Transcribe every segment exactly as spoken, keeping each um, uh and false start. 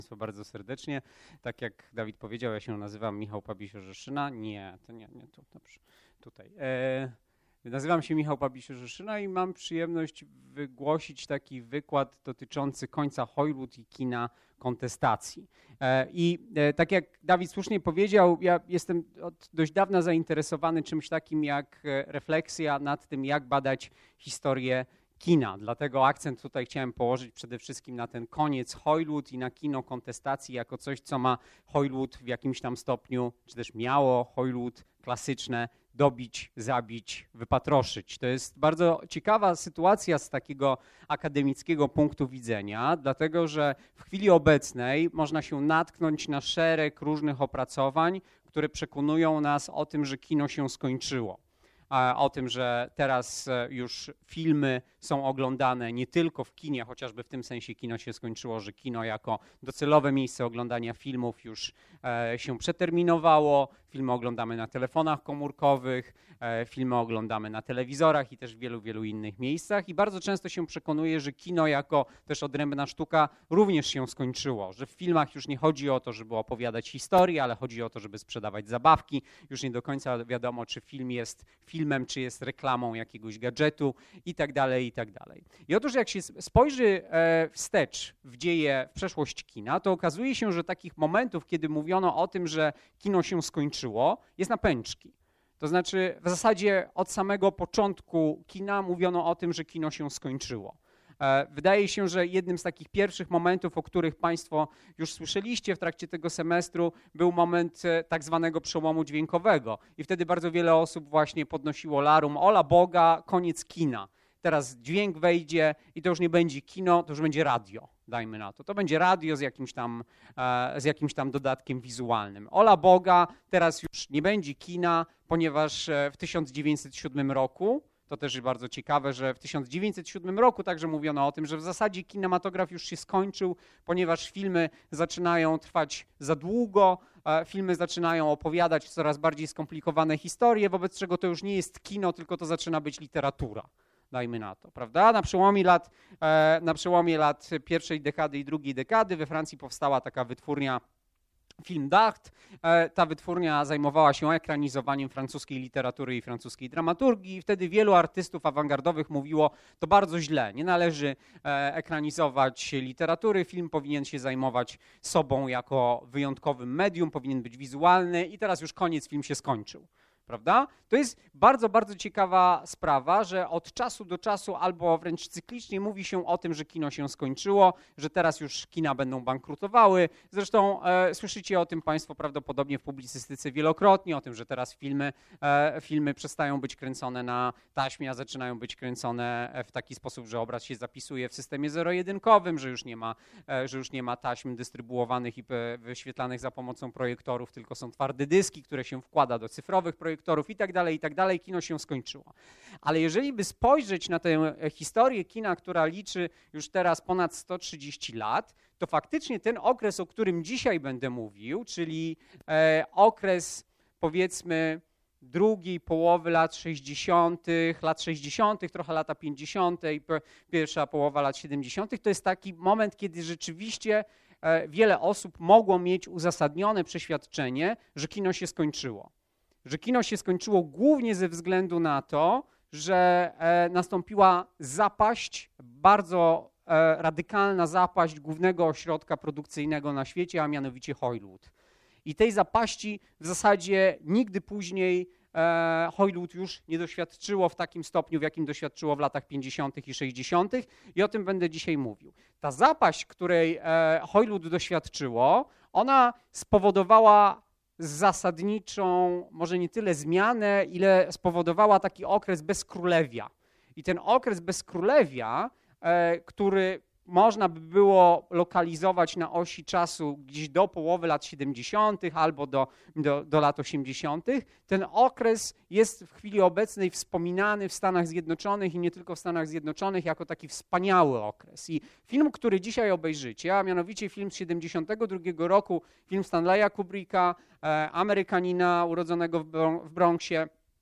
Państwa bardzo serdecznie. Tak jak Dawid powiedział, ja się nazywam Michał Pabisior-Rzeszyna. Nie, to nie, nie tu, dobrze, tutaj. E, nazywam się Michał Pabisior-Rzeszyna i mam przyjemność wygłosić taki wykład dotyczący końca Hollywood i kina kontestacji. E, I e, tak jak Dawid słusznie powiedział, ja jestem od dość dawna zainteresowany czymś takim jak refleksja nad tym, jak badać historię kina. Dlatego akcent tutaj chciałem położyć przede wszystkim na ten koniec Hollywood i na kino kontestacji jako coś, co ma Hollywood w jakimś tam stopniu, czy też miało Hollywood klasyczne dobić, zabić, wypatroszyć. To jest bardzo ciekawa sytuacja z takiego akademickiego punktu widzenia, dlatego że w chwili obecnej można się natknąć na szereg różnych opracowań, które przekonują nas o tym, że kino się skończyło. O tym, że teraz już filmy są oglądane nie tylko w kinie, chociażby w tym sensie kino się skończyło, że kino jako docelowe miejsce oglądania filmów już się przeterminowało. Filmy oglądamy na telefonach komórkowych, filmy oglądamy na telewizorach i też w wielu, wielu innych miejscach. I bardzo często się przekonuje, że kino jako też odrębna sztuka również się skończyło, że w filmach już nie chodzi o to, żeby opowiadać historię, ale chodzi o to, żeby sprzedawać zabawki. Już nie do końca wiadomo, czy film jest filmem, czy jest reklamą jakiegoś gadżetu i tak dalej, i tak dalej. I otóż jak się spojrzy wstecz w dzieje, w przeszłość kina, to okazuje się, że takich momentów, kiedy mówiono o tym, że kino się skończyło, jest na pęczki. To znaczy w zasadzie od samego początku kina mówiono o tym, że kino się skończyło. Wydaje się, że jednym z takich pierwszych momentów, o których Państwo już słyszeliście w trakcie tego semestru, był moment tak zwanego przełomu dźwiękowego. I wtedy bardzo wiele osób właśnie podnosiło larum, ola Boga, koniec kina. Teraz dźwięk wejdzie i to już nie będzie kino, to już będzie radio, dajmy na to. To będzie radio z jakimś tam, z jakimś tam dodatkiem wizualnym. Ola Boga, teraz już nie będzie kina, ponieważ w tysiąc dziewięćset siódmym roku, to też jest bardzo ciekawe, że w tysiąc dziewięćset siódmym roku także mówiono o tym, że w zasadzie kinematograf już się skończył, ponieważ filmy zaczynają trwać za długo, filmy zaczynają opowiadać coraz bardziej skomplikowane historie, wobec czego to już nie jest kino, tylko to zaczyna być literatura. Dajmy na to, prawda? Na przełomie lat, na przełomie lat pierwszej dekady i drugiej dekady we Francji powstała taka wytwórnia Film d'Art. Ta wytwórnia zajmowała się ekranizowaniem francuskiej literatury i francuskiej dramaturgii. Wtedy wielu artystów awangardowych mówiło, to bardzo źle, nie należy ekranizować literatury, film powinien się zajmować sobą jako wyjątkowym medium, powinien być wizualny i teraz już koniec, film się skończył. Prawda? To jest bardzo, bardzo ciekawa sprawa, że od czasu do czasu albo wręcz cyklicznie mówi się o tym, że kino się skończyło, że teraz już kina będą bankrutowały. Zresztą e, słyszycie o tym Państwo prawdopodobnie w publicystyce wielokrotnie, o tym, że teraz filmy, e, filmy przestają być kręcone na taśmie, a zaczynają być kręcone w taki sposób, że obraz się zapisuje w systemie zero-jedynkowym, że już nie ma, e, że już nie ma taśm dystrybuowanych i wyświetlanych za pomocą projektorów, tylko są twarde dyski, które się wkłada do cyfrowych projektorów i tak dalej, i tak dalej, kino się skończyło. Ale jeżeli by spojrzeć na tę historię kina, która liczy już teraz ponad sto trzydzieści lat, to faktycznie ten okres, o którym dzisiaj będę mówił, czyli e, okres powiedzmy drugiej połowy lat sześćdziesiątych, lat sześćdziesiątych, trochę lata pięćdziesiąte i pierwsza połowa lat siedemdziesiątych, to jest taki moment, kiedy rzeczywiście e, wiele osób mogło mieć uzasadnione przeświadczenie, że kino się skończyło. Że kino się skończyło głównie ze względu na to, że e, nastąpiła zapaść, bardzo e, radykalna zapaść głównego ośrodka produkcyjnego na świecie, a mianowicie Hollywood. I tej zapaści w zasadzie nigdy później e, Hollywood już nie doświadczyło w takim stopniu, w jakim doświadczyło w latach pięćdziesiątych i sześćdziesiątych i o tym będę dzisiaj mówił. Ta zapaść, której e, Hollywood doświadczyło, ona spowodowała zasadniczą, może nie tyle zmianę, ile spowodowała taki okres bezkrólewia. I ten okres bezkrólewia, e, który można by było lokalizować na osi czasu gdzieś do połowy lat siedemdziesiątych albo do, do, do lat osiemdziesiątych, ten okres jest w chwili obecnej wspominany w Stanach Zjednoczonych i nie tylko w Stanach Zjednoczonych jako taki wspaniały okres. I film, który dzisiaj obejrzycie, a mianowicie film z siedemdziesiątego drugiego roku, film Stanleya Kubricka, e, Amerykanina urodzonego w, Bron- w Bronxie,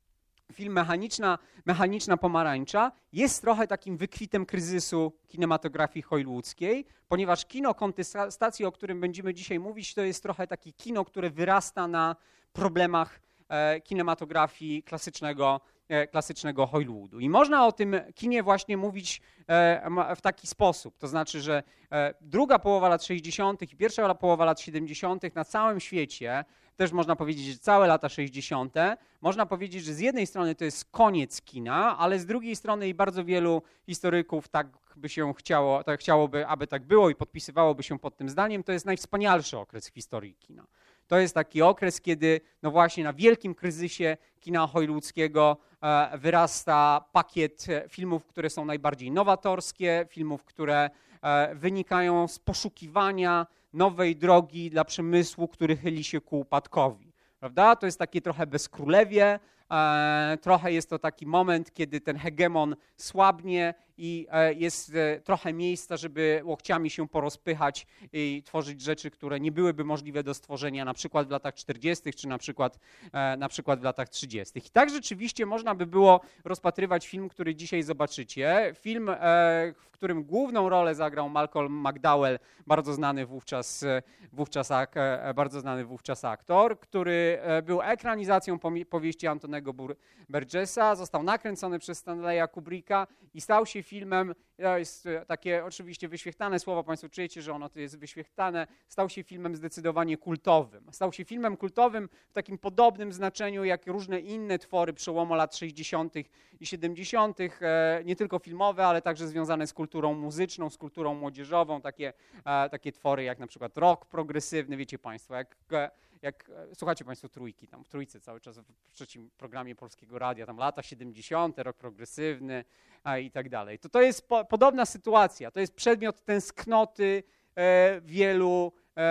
film Mechaniczna, Mechaniczna Pomarańcza jest trochę takim wykwitem kryzysu kinematografii hollywoodzkiej, ponieważ kino kontestacji, o którym będziemy dzisiaj mówić, to jest trochę takie kino, które wyrasta na problemach e, kinematografii klasycznego, e, klasycznego Hollywoodu. I można o tym kinie właśnie mówić e, w taki sposób, to znaczy, że e, druga połowa lat sześćdziesiątych i pierwsza połowa lat siedemdziesiątych na całym świecie, też można powiedzieć, że całe lata sześćdziesiąte, można powiedzieć, że z jednej strony to jest koniec kina, ale z drugiej strony i bardzo wielu historyków tak by się chciało, tak chciałoby, aby tak było i podpisywałoby się pod tym zdaniem, to jest najwspanialszy okres w historii kina. To jest taki okres, kiedy no właśnie na wielkim kryzysie kina hollywoodzkiego e, wyrasta pakiet filmów, które są najbardziej nowatorskie, filmów, które e, wynikają z poszukiwania nowej drogi dla przemysłu, który chyli się ku upadkowi. Prawda? To jest takie trochę bezkrólewie, e, trochę jest to taki moment, kiedy ten hegemon słabnie i e, jest e, trochę miejsca, żeby łokciami się porozpychać i tworzyć rzeczy, które nie byłyby możliwe do stworzenia na przykład w latach czterdziestych czy na przykład, e, na przykład w latach trzydziestych. I tak rzeczywiście można by było rozpatrywać film, który dzisiaj zobaczycie. Film, e, w którym główną rolę zagrał Malcolm McDowell, bardzo znany wówczas, wówczas, ak, bardzo znany wówczas aktor, który był ekranizacją powieści Antonego Burgessa, został nakręcony przez Stanleya Kubricka i stał się filmem, to jest takie oczywiście wyświechtane słowo, Państwo czujecie, że ono to jest wyświechtane, stał się filmem zdecydowanie kultowym. Stał się filmem kultowym w takim podobnym znaczeniu jak różne inne twory przełomu lat sześćdziesiątych i siedemdziesiątych, nie tylko filmowe, ale także związane z kulturą muzyczną, z kulturą młodzieżową, takie, takie twory jak na przykład rock progresywny, wiecie Państwo, jak Jak słuchacie Państwo Trójki, tam w Trójce cały czas w trzecim programie Polskiego Radia, tam lata siedemdziesiąte, rok progresywny a, i tak dalej. To to jest po, podobna sytuacja, to jest przedmiot tęsknoty e, wielu e,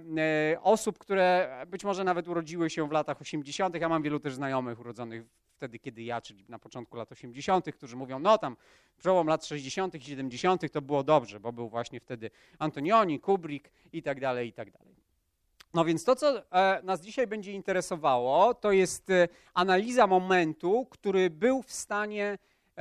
e, osób, które być może nawet urodziły się w latach osiemdziesiątych. Ja mam wielu też znajomych urodzonych wtedy, kiedy ja, czyli na początku lat osiemdziesiątych, którzy mówią, no tam przełom lat sześćdziesiątych i siedemdziesiątych to było dobrze, bo był właśnie wtedy Antonioni, Kubrick i tak dalej, i tak dalej. No więc to, co e, nas dzisiaj będzie interesowało, to jest e, analiza momentu, który był w stanie,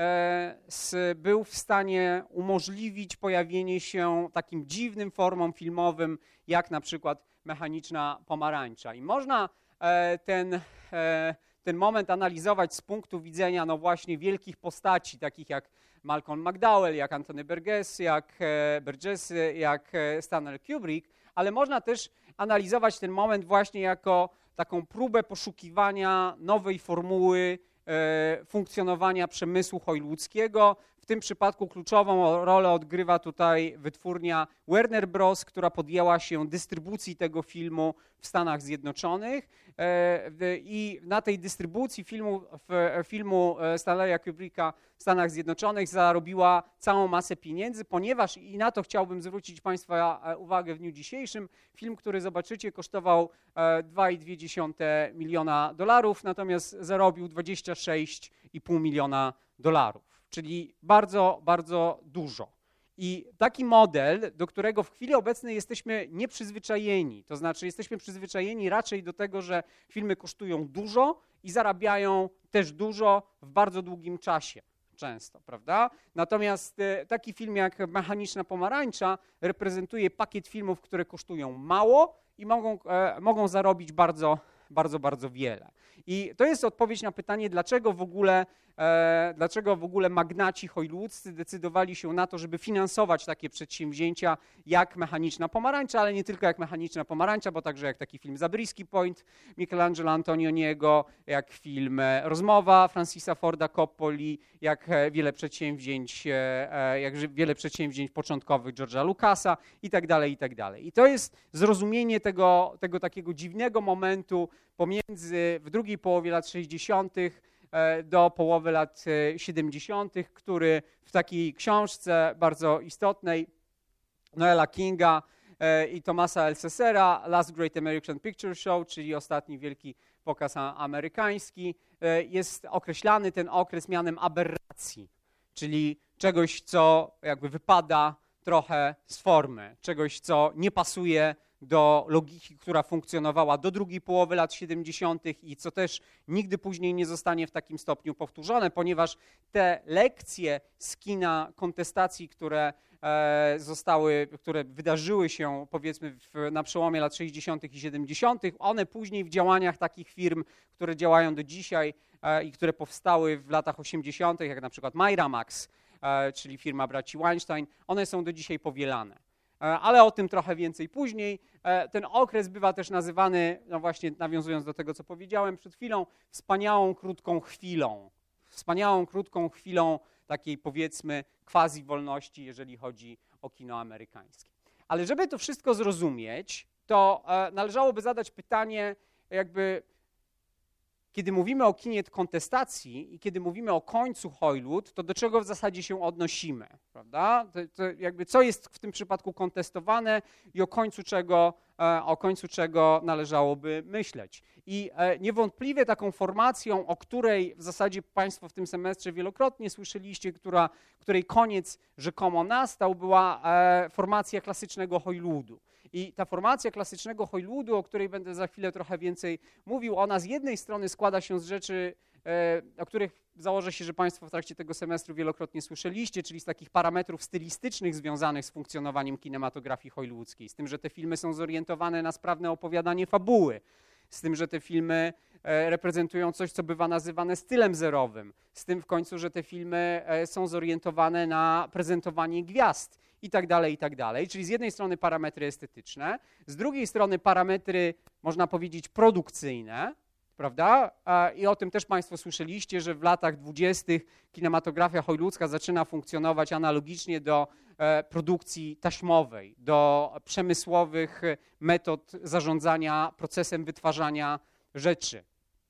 e, s, był w stanie umożliwić pojawienie się takim dziwnym formom filmowym, jak na przykład Mechaniczna Pomarańcza. I można e, ten, e, ten moment analizować z punktu widzenia no właśnie wielkich postaci, takich jak Malcolm McDowell, jak Antony Burgess, jak e, Burgess, jak e, Stanley Kubrick, ale można też analizować ten moment właśnie jako taką próbę poszukiwania nowej formuły e, funkcjonowania przemysłu hollywoodzkiego. W tym przypadku kluczową rolę odgrywa tutaj wytwórnia Warner Bros., która podjęła się dystrybucji tego filmu w Stanach Zjednoczonych e, i na tej dystrybucji filmu, w, filmu Stanleya Kubricka w Stanach Zjednoczonych zarobiła całą masę pieniędzy, ponieważ, i na to chciałbym zwrócić Państwa uwagę w dniu dzisiejszym, film, który zobaczycie, kosztował dwa i dwie dziesiąte miliona dolarów, natomiast zarobił dwadzieścia sześć i pół miliona dolarów. Czyli bardzo, bardzo dużo. I taki model, do którego w chwili obecnej jesteśmy nieprzyzwyczajeni, to znaczy jesteśmy przyzwyczajeni raczej do tego, że filmy kosztują dużo i zarabiają też dużo w bardzo długim czasie. Często, prawda? Natomiast taki film jak Mechaniczna Pomarańcza reprezentuje pakiet filmów, które kosztują mało i mogą, e, mogą zarobić bardzo, bardzo, bardzo wiele. I to jest odpowiedź na pytanie, dlaczego w ogóle E, dlaczego w ogóle magnaci hollywoodzcy decydowali się na to, żeby finansować takie przedsięwzięcia jak Mechaniczna Pomarańcza, ale nie tylko jak Mechaniczna Pomarańcza, bo także jak taki film Zabriskie Point Michelangelo Antonioniego, jak film Rozmowa Francisa Forda Coppoli, jak wiele przedsięwzięć, e, jak wiele przedsięwzięć początkowych George'a Lucasa i tak dalej, i tak dalej. I to jest zrozumienie tego, tego takiego dziwnego momentu pomiędzy w drugiej połowie lat sześćdziesiątych do połowy lat siedemdziesiątych, który w takiej książce bardzo istotnej Noela Kinga i Thomasa Elsessera, Last Great American Picture Show, czyli ostatni wielki pokaz amerykański, jest określany ten okres mianem aberracji, czyli czegoś, co jakby wypada trochę z formy, czegoś, co nie pasuje do logiki, która funkcjonowała do drugiej połowy lat siedemdziesiątych i co też nigdy później nie zostanie w takim stopniu powtórzone, ponieważ te lekcje z kina kontestacji, które e, zostały, które wydarzyły się powiedzmy w, na przełomie lat sześćdziesiątych i siedemdziesiątych, one później w działaniach takich firm, które działają do dzisiaj e, i które powstały w latach osiemdziesiątych, jak na przykład Miramax, e, czyli firma braci Weinstein, one są do dzisiaj powielane. Ale o tym trochę więcej później. Ten okres bywa też nazywany, no właśnie nawiązując do tego, co powiedziałem przed chwilą, wspaniałą, krótką chwilą. Wspaniałą, krótką chwilą takiej powiedzmy quasi wolności, jeżeli chodzi o kino amerykańskie. Ale żeby to wszystko zrozumieć, to należałoby zadać pytanie, jakby kiedy mówimy o kinie kontestacji i kiedy mówimy o końcu Hollywood, to do czego w zasadzie się odnosimy, prawda? To, to jakby co jest w tym przypadku kontestowane i o końcu czego, o końcu czego należałoby myśleć. I niewątpliwie taką formacją, o której w zasadzie Państwo w tym semestrze wielokrotnie słyszeliście, która, której koniec rzekomo nastał, była formacja klasycznego Hollywoodu. I ta formacja klasycznego Hollywoodu, o której będę za chwilę trochę więcej mówił, ona z jednej strony składa się z rzeczy, e, o których założę się, że Państwo w trakcie tego semestru wielokrotnie słyszeliście, czyli z takich parametrów stylistycznych związanych z funkcjonowaniem kinematografii hollywoodzkiej, z tym, że te filmy są zorientowane na sprawne opowiadanie fabuły, z tym, że te filmy e, reprezentują coś, co bywa nazywane stylem zerowym, z tym w końcu, że te filmy e, są zorientowane na prezentowanie gwiazd, i tak dalej, i tak dalej. Czyli z jednej strony parametry estetyczne, z drugiej strony parametry, można powiedzieć, produkcyjne, prawda? I o tym też Państwo słyszeliście, że w latach dwudziestych kinematografia hollywoodzka zaczyna funkcjonować analogicznie do produkcji taśmowej, do przemysłowych metod zarządzania procesem wytwarzania rzeczy.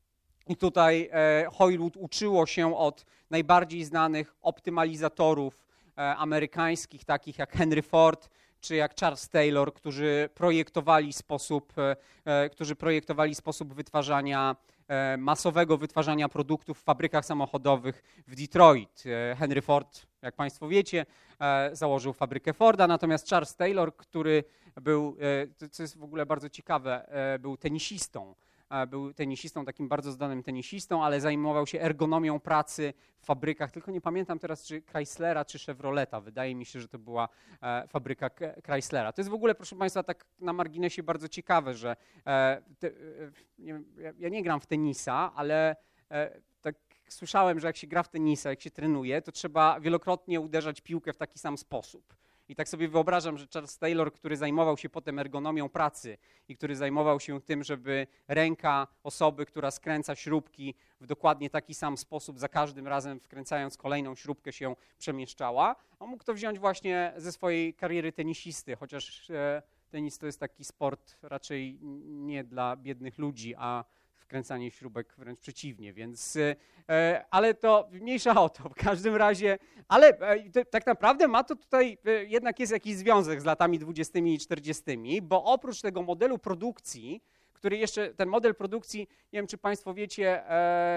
I tutaj Hollywood uczyło się od najbardziej znanych optymalizatorów amerykańskich, takich jak Henry Ford czy jak Charles Taylor, którzy projektowali sposób, którzy projektowali sposób wytwarzania, masowego wytwarzania produktów w fabrykach samochodowych w Detroit. Henry Ford, jak Państwo wiecie, założył fabrykę Forda, natomiast Charles Taylor, który był, co jest w ogóle bardzo ciekawe, był tenisistą. Był tenisistą, takim bardzo zdanym tenisistą, ale zajmował się ergonomią pracy w fabrykach, tylko nie pamiętam teraz, czy Chryslera, czy Chevroleta. Wydaje mi się, że to była e, fabryka Chryslera. To jest w ogóle, proszę Państwa, tak na marginesie bardzo ciekawe, że e, te, e, nie, ja, ja nie gram w tenisa, ale e, tak słyszałem, że jak się gra w tenisa, jak się trenuje, to trzeba wielokrotnie uderzać piłkę w taki sam sposób. I tak sobie wyobrażam, że Charles Taylor, który zajmował się potem ergonomią pracy i który zajmował się tym, żeby ręka osoby, która skręca śrubki w dokładnie taki sam sposób za każdym razem wkręcając kolejną śrubkę się przemieszczała, on mógł to wziąć właśnie ze swojej kariery tenisisty, chociaż e, tenis to jest taki sport raczej nie dla biednych ludzi, a wkręcanie śrubek wręcz przeciwnie, więc, e, ale to mniejsza o to w każdym razie, ale e, to, tak naprawdę ma to tutaj, e, jednak jest jakiś związek z latami dwudziestymi i czterdziestymi, bo oprócz tego modelu produkcji, który jeszcze, ten model produkcji, nie wiem czy Państwo wiecie, e,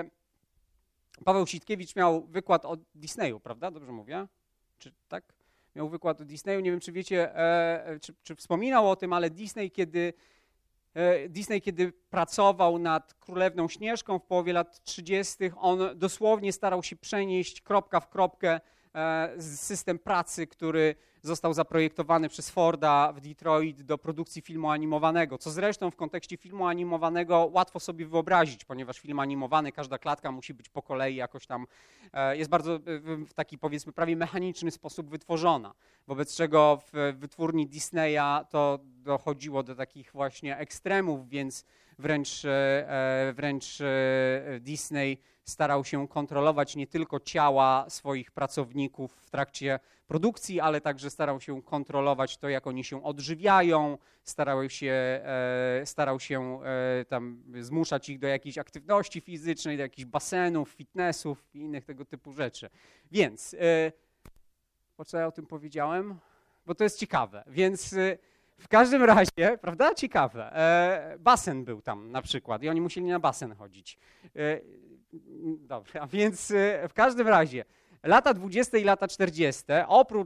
Paweł Sitkiewicz miał wykład o Disneyu, prawda? Dobrze mówię? Czy tak? Miał wykład o Disneyu, nie wiem czy wiecie, e, czy, czy wspominał o tym, ale Disney, kiedy Disney, kiedy pracował nad Królewną Śnieżką w połowie lat trzydziestych, on dosłownie starał się przenieść kropka w kropkę system pracy, który został zaprojektowany przez Forda w Detroit do produkcji filmu animowanego, co zresztą w kontekście filmu animowanego łatwo sobie wyobrazić, ponieważ film animowany, każda klatka musi być po kolei jakoś tam, jest bardzo w taki powiedzmy prawie mechaniczny sposób wytworzona, wobec czego w wytwórni Disneya to dochodziło do takich właśnie ekstremów, więc wręcz, wręcz Disney starał się kontrolować nie tylko ciała swoich pracowników w trakcie produkcji, ale także starał się kontrolować to, jak oni się odżywiają, starał się, e, starał się e, tam zmuszać ich do jakiejś aktywności fizycznej, do jakichś basenów, fitnessów i innych tego typu rzeczy. Więc, e, po co ja o tym powiedziałem? Bo to jest ciekawe, więc e, w każdym razie, prawda, ciekawe, e, basen był tam na przykład i oni musieli na basen chodzić. E, Dobrze, a więc w każdym razie lata dwudzieste i lata czterdzieste, oprócz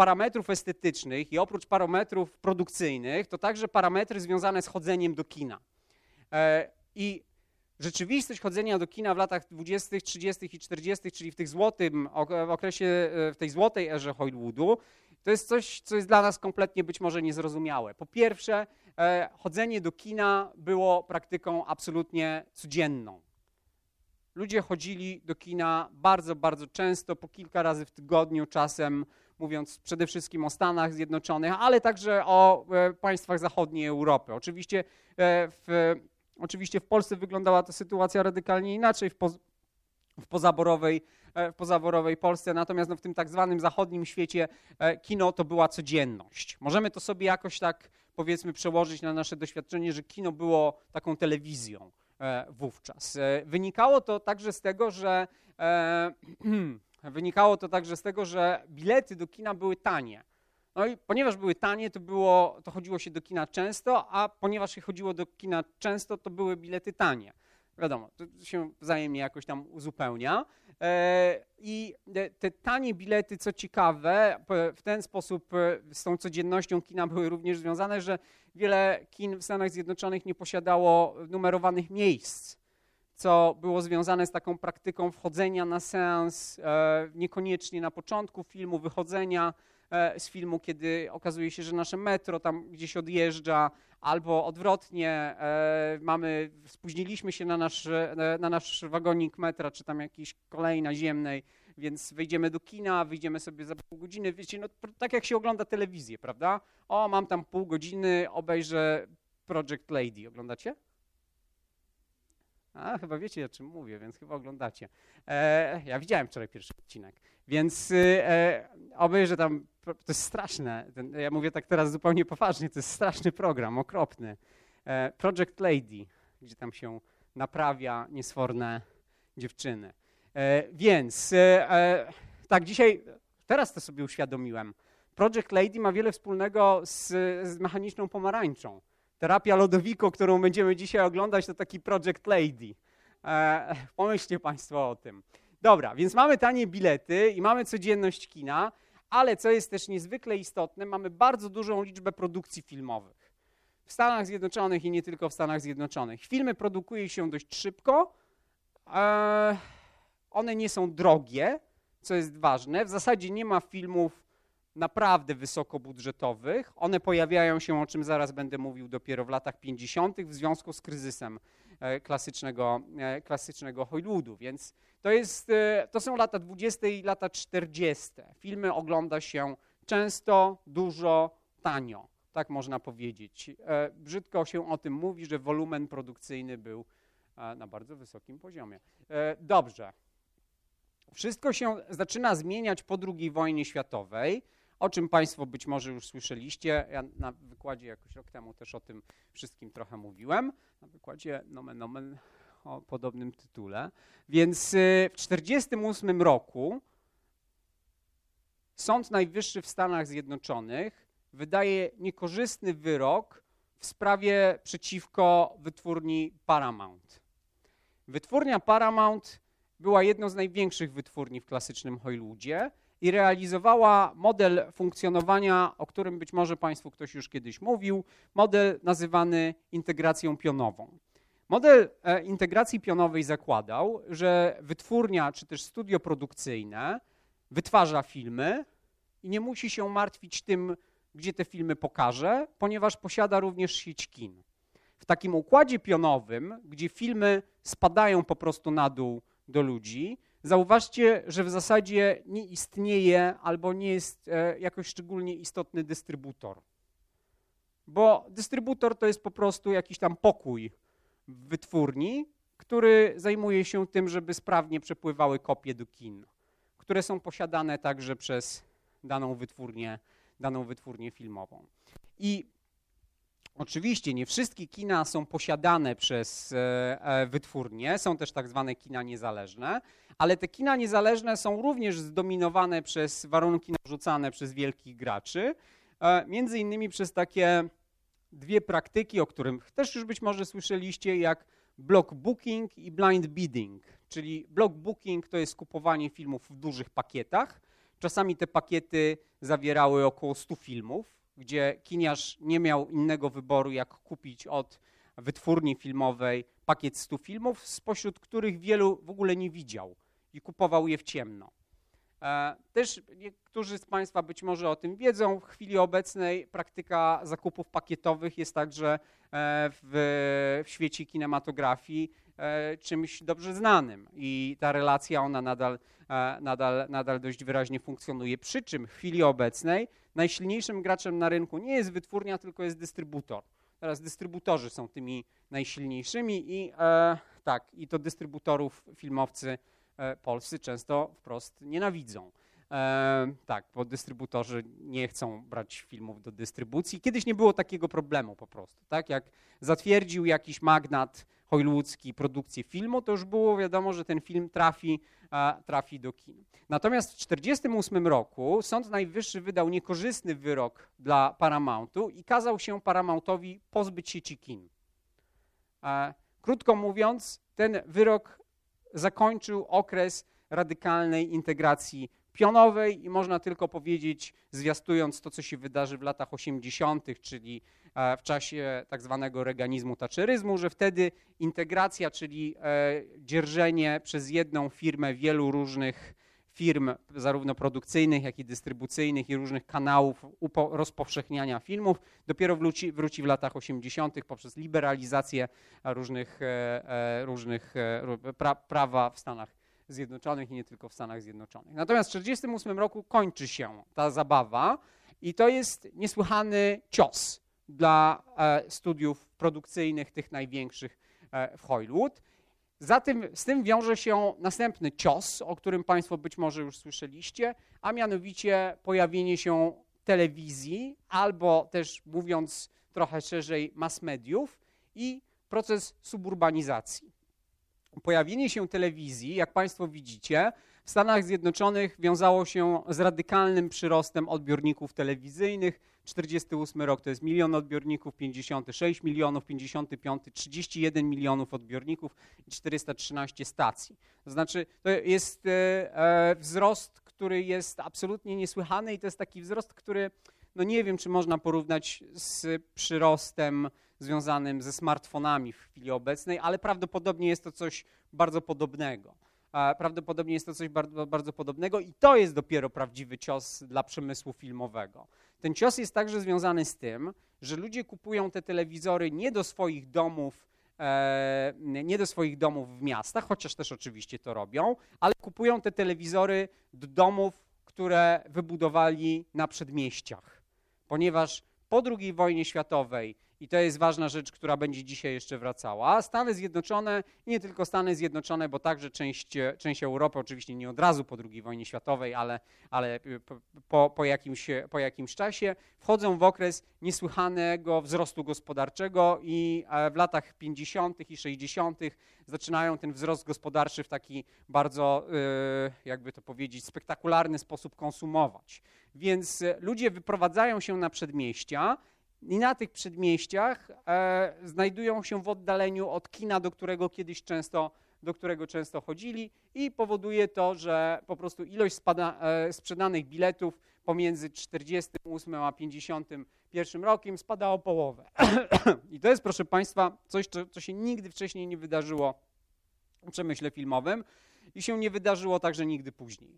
parametrów estetycznych i oprócz parametrów produkcyjnych, to także parametry związane z chodzeniem do kina. I rzeczywistość chodzenia do kina w latach dwudziestych, trzydziestych i czterdziestych, czyli w tych złotym okresie, w tej złotej erze Hollywoodu, to jest coś, co jest dla nas kompletnie być może niezrozumiałe. Po pierwsze, chodzenie do kina było praktyką absolutnie codzienną. Ludzie chodzili do kina bardzo, bardzo często, po kilka razy w tygodniu, czasem mówiąc przede wszystkim o Stanach Zjednoczonych, ale także o państwach zachodniej Europy. Oczywiście w, oczywiście w Polsce wyglądała to sytuacja radykalnie inaczej, w, poz, w, pozaborowej, w pozaborowej Polsce, natomiast no w tym tak zwanym zachodnim świecie kino to była codzienność. Możemy to sobie jakoś tak, powiedzmy, przełożyć na nasze doświadczenie, że kino było taką telewizją wówczas. Wynikało to także z tego, że e, wynikało to także z tego, że bilety do kina były tanie. No i ponieważ były tanie, to, było, to chodziło się do kina często, a ponieważ się chodziło do kina często, to były bilety tanie. Wiadomo, to się wzajemnie jakoś tam uzupełnia. E, I te tanie bilety, co ciekawe, w ten sposób z tą codziennością kina były również związane, że wiele kin w Stanach Zjednoczonych nie posiadało numerowanych miejsc, co było związane z taką praktyką wchodzenia na seans e, niekoniecznie na początku filmu, wychodzenia e, z filmu, kiedy okazuje się, że nasze metro tam gdzieś odjeżdża, albo odwrotnie, e, mamy, spóźniliśmy się na nasz, na nasz wagonik metra, czy tam jakiejś kolei naziemnej, więc wejdziemy do kina, wyjdziemy sobie za pół godziny, wiecie, no tak jak się ogląda telewizję, prawda? O, mam tam pół godziny, obejrzę Project Lady. Oglądacie? A, chyba wiecie, o czym mówię, więc chyba oglądacie. E, ja widziałem wczoraj pierwszy odcinek, więc e, obejrzę tam, to jest straszne, ten, ja mówię tak teraz zupełnie poważnie, to jest straszny program, okropny. E, Project Lady, gdzie tam się naprawia niesforne dziewczyny. E, więc e, tak, dzisiaj, teraz to sobie uświadomiłem, Project Lady ma wiele wspólnego z, z Mechaniczną Pomarańczą. Terapia Lodowiko, którą będziemy dzisiaj oglądać, to taki Project Lady. E, pomyślcie Państwo o tym. Dobra, więc mamy tanie bilety i mamy codzienność kina, ale co jest też niezwykle istotne, mamy bardzo dużą liczbę produkcji filmowych. W Stanach Zjednoczonych i nie tylko w Stanach Zjednoczonych. Filmy produkuje się dość szybko, e, one nie są drogie, co jest ważne. W zasadzie nie ma filmów naprawdę wysokobudżetowych. One pojawiają się, o czym zaraz będę mówił, dopiero w latach pięćdziesiątych w związku z kryzysem klasycznego, klasycznego Hollywoodu. Więc to, jest, to są lata dwudzieste i lata czterdzieste. Filmy ogląda się często, dużo, tanio. Tak można powiedzieć. Brzydko się o tym mówi, że wolumen produkcyjny był na bardzo wysokim poziomie. Dobrze. Wszystko się zaczyna zmieniać po drugiej wojnie światowej, o czym Państwo być może już słyszeliście. Ja na wykładzie jakoś rok temu też o tym wszystkim trochę mówiłem. Na wykładzie nomen omen o podobnym tytule. Więc w tysiąc dziewięćset czterdziestym ósmym roku Sąd Najwyższy w Stanach Zjednoczonych wydaje niekorzystny wyrok w sprawie przeciwko wytwórni Paramount. Wytwórnia Paramount była jedną z największych wytwórni w klasycznym Hollywoodzie i realizowała model funkcjonowania, o którym być może Państwu ktoś już kiedyś mówił, model nazywany integracją pionową. Model e, integracji pionowej zakładał, że wytwórnia czy też studio produkcyjne wytwarza filmy i nie musi się martwić tym, gdzie te filmy pokaże, ponieważ posiada również sieć kin. W takim układzie pionowym, gdzie filmy spadają po prostu na dół do ludzi, zauważcie, że w zasadzie nie istnieje albo nie jest e, jakoś szczególnie istotny dystrybutor. Bo dystrybutor to jest po prostu jakiś tam pokój w wytwórni, który zajmuje się tym, żeby sprawnie przepływały kopie do kin, które są posiadane także przez daną wytwórnię, daną wytwórnię filmową. I oczywiście nie wszystkie kina są posiadane przez e, wytwórnie, są też tak zwane kina niezależne, ale te kina niezależne są również zdominowane przez warunki narzucane przez wielkich graczy, e, między innymi przez takie dwie praktyki, o których też już być może słyszeliście, jak block booking i blind bidding, czyli block booking to jest kupowanie filmów w dużych pakietach, Czasami te pakiety zawierały około stu filmów, gdzie kiniarz nie miał innego wyboru, jak kupić od wytwórni filmowej pakiet stu filmów, spośród których wielu w ogóle nie widział i kupował je w ciemno. Też niektórzy z Państwa być może o tym wiedzą. W chwili obecnej praktyka zakupów pakietowych jest także w, w świecie kinematografii czymś dobrze znanym i ta relacja ona nadal, nadal, nadal dość wyraźnie funkcjonuje. Przy czym w chwili obecnej najsilniejszym graczem na rynku nie jest wytwórnia, tylko jest dystrybutor. Teraz dystrybutorzy są tymi najsilniejszymi i e, tak, i to dystrybutorów filmowcy e, polscy często wprost nienawidzą. E, tak, bo dystrybutorzy nie chcą brać filmów do dystrybucji. Kiedyś nie było takiego problemu po prostu, tak? Jak zatwierdził jakiś magnat hollywoodzki produkcję filmu, to już było wiadomo, że ten film trafi, a, trafi do kin. Natomiast w tysiąc dziewięćset czterdziestym ósmym roku Sąd Najwyższy wydał niekorzystny wyrok dla Paramountu i kazał się Paramountowi pozbyć sieci kin. A, krótko mówiąc, ten wyrok zakończył okres radykalnej integracji pionowej i można tylko powiedzieć, zwiastując to, co się wydarzy w latach osiemdziesiątych, czyli w czasie tak zwanego reganizmu, thatcheryzmu, że wtedy integracja, czyli dzierżenie przez jedną firmę wielu różnych firm, zarówno produkcyjnych, jak i dystrybucyjnych i różnych kanałów rozpowszechniania filmów, dopiero wróci, wróci w latach osiemdziesiątych poprzez liberalizację różnych, różnych pra, prawa w Stanach Zjednoczonych i nie tylko w Stanach Zjednoczonych. Natomiast w tysiąc dziewięćset czterdziestym ósmym roku kończy się ta zabawa i to jest niesłychany cios dla e, studiów produkcyjnych, tych największych e, w Hollywood. Zatem z tym wiąże się następny cios, o którym Państwo być może już słyszeliście, a mianowicie pojawienie się telewizji albo też, mówiąc trochę szerzej, mass mediów i proces suburbanizacji. Pojawienie się telewizji, jak Państwo widzicie, w Stanach Zjednoczonych wiązało się z radykalnym przyrostem odbiorników telewizyjnych. czterdziesty ósmy rok to jest milion odbiorników, pięćdziesiąty sześć milionów, pięćdziesiąty piąty trzydzieści jeden milionów odbiorników i czterysta trzynaście stacji. To znaczy, to jest e, wzrost, który jest absolutnie niesłychany i to jest taki wzrost, który, no nie wiem, czy można porównać z przyrostem związanym ze smartfonami w chwili obecnej, ale prawdopodobnie jest to coś bardzo podobnego. Prawdopodobnie jest to coś bardzo, bardzo podobnego i to jest dopiero prawdziwy cios dla przemysłu filmowego. Ten cios jest także związany z tym, że ludzie kupują te telewizory nie do swoich domów, e, nie do swoich domów w miastach, chociaż też oczywiście to robią, ale kupują te telewizory do domów, które wybudowali na przedmieściach. Ponieważ po drugiej wojnie światowej, i to jest ważna rzecz, która będzie dzisiaj jeszcze wracała, Stany Zjednoczone, i nie tylko Stany Zjednoczone, bo także część, część Europy, oczywiście nie od razu po drugiej wojnie światowej, ale, ale po, po, jakimś, po jakimś czasie, wchodzą w okres niesłychanego wzrostu gospodarczego i w latach pięćdziesiątych i sześćdziesiątych zaczynają ten wzrost gospodarczy w taki bardzo, jakby to powiedzieć, spektakularny sposób konsumować. Więc ludzie wyprowadzają się na przedmieścia, i na tych przedmieściach e, znajdują się w oddaleniu od kina, do którego kiedyś często, do którego często chodzili i powoduje to, że po prostu ilość spada, e, sprzedanych biletów pomiędzy czterdziestym ósmym a pięćdziesiątym pierwszym rokiem spada o połowę. I to jest, proszę Państwa, coś, co, co się nigdy wcześniej nie wydarzyło w przemyśle filmowym i się nie wydarzyło także nigdy później.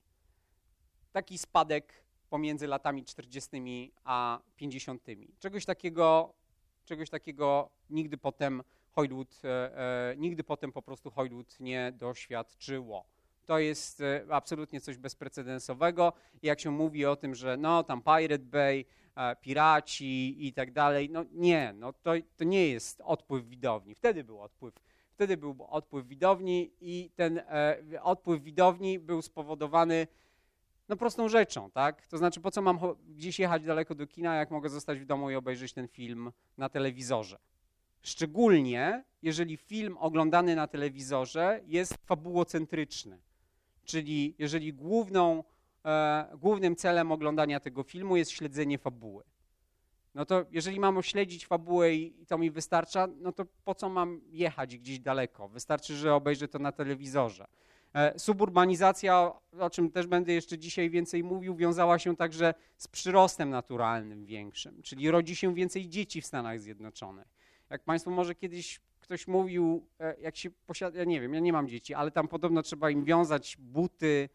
Taki spadek pomiędzy latami czterdziestymi a pięćdziesiątymi. Czegoś takiego, czegoś takiego nigdy potem Hollywood, e, e, nigdy potem po prostu Hollywood nie doświadczyło. To jest e, absolutnie coś bezprecedensowego. Jak się mówi o tym, że no tam Pirate Bay, e, piraci i tak dalej, no nie, no to, to nie jest odpływ widowni. Wtedy był odpływ, wtedy był odpływ widowni i ten e, odpływ widowni był spowodowany no prostą rzeczą, tak? To znaczy, po co mam gdzieś jechać daleko do kina, jak mogę zostać w domu i obejrzeć ten film na telewizorze? Szczególnie, jeżeli film oglądany na telewizorze jest fabułocentryczny, czyli jeżeli główną, e, głównym celem oglądania tego filmu jest śledzenie fabuły. No to jeżeli mam śledzić fabułę i to mi wystarcza, no to po co mam jechać gdzieś daleko? Wystarczy, że obejrzę to na telewizorze. Suburbanizacja, o czym też będę jeszcze dzisiaj więcej mówił, wiązała się także z przyrostem naturalnym większym, czyli rodzi się więcej dzieci w Stanach Zjednoczonych. Jak Państwo może kiedyś ktoś mówił, jak się posiada, ja nie wiem, ja nie mam dzieci, ale tam podobno trzeba im wiązać buty,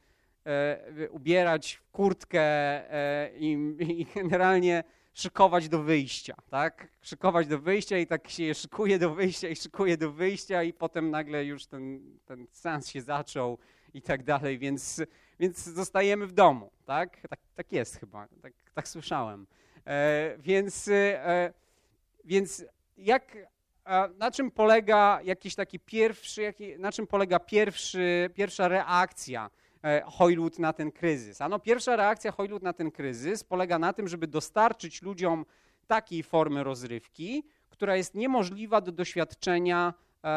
e, ubierać w kurtkę e, i, i generalnie szykować do wyjścia, tak? Szykować do wyjścia i tak się szykuje do wyjścia i szykuje do wyjścia i potem nagle już ten, ten seans się zaczął i tak dalej, więc, więc zostajemy w domu, tak? Tak, tak jest chyba, tak, tak słyszałem. E, więc, e, więc jak, na czym polega jakiś taki pierwszy, jaki, na czym polega pierwszy, pierwsza reakcja Hoylut na ten kryzys? Ano, pierwsza reakcja Hoylut na ten kryzys polega na tym, żeby dostarczyć ludziom takiej formy rozrywki, która jest niemożliwa do doświadczenia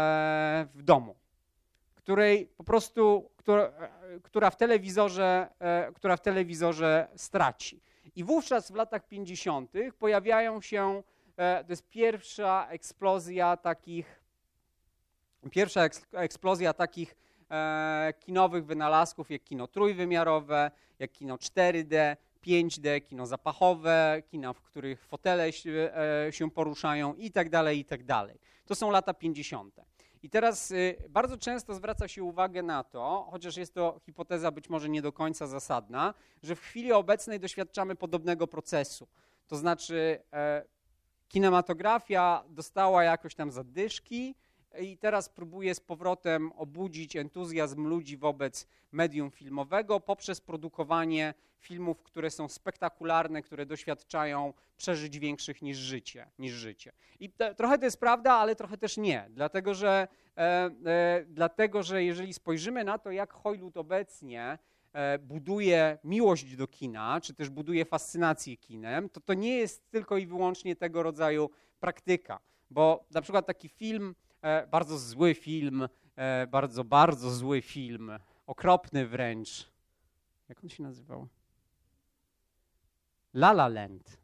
w domu, której po prostu, która, która w telewizorze, która w telewizorze straci. I wówczas w latach pięćdziesiątych pojawiają się, to jest pierwsza eksplozja takich, pierwsza eksplozja takich e, kinowych wynalazków, jak kino trójwymiarowe, jak kino cztery D, pięć D, kino zapachowe, kina, w których fotele się, e, się poruszają i tak dalej, i tak dalej. To są lata pięćdziesiąte. I teraz y, bardzo często zwraca się uwagę na to, chociaż jest to hipoteza być może nie do końca zasadna, że w chwili obecnej doświadczamy podobnego procesu. To znaczy e, kinematografia dostała jakoś tam zadyszki i teraz próbuje z powrotem obudzić entuzjazm ludzi wobec medium filmowego poprzez produkowanie filmów, które są spektakularne, które doświadczają przeżyć większych niż życie. Niż życie. I te, trochę to jest prawda, ale trochę też nie, dlatego że, e, e, dlatego, że jeżeli spojrzymy na to, jak Hoylut obecnie e, buduje miłość do kina, czy też buduje fascynację kinem, to to nie jest tylko i wyłącznie tego rodzaju praktyka, bo na przykład taki film, e, bardzo zły film, e, bardzo, bardzo zły film, okropny wręcz, jak on się nazywał? La La Land.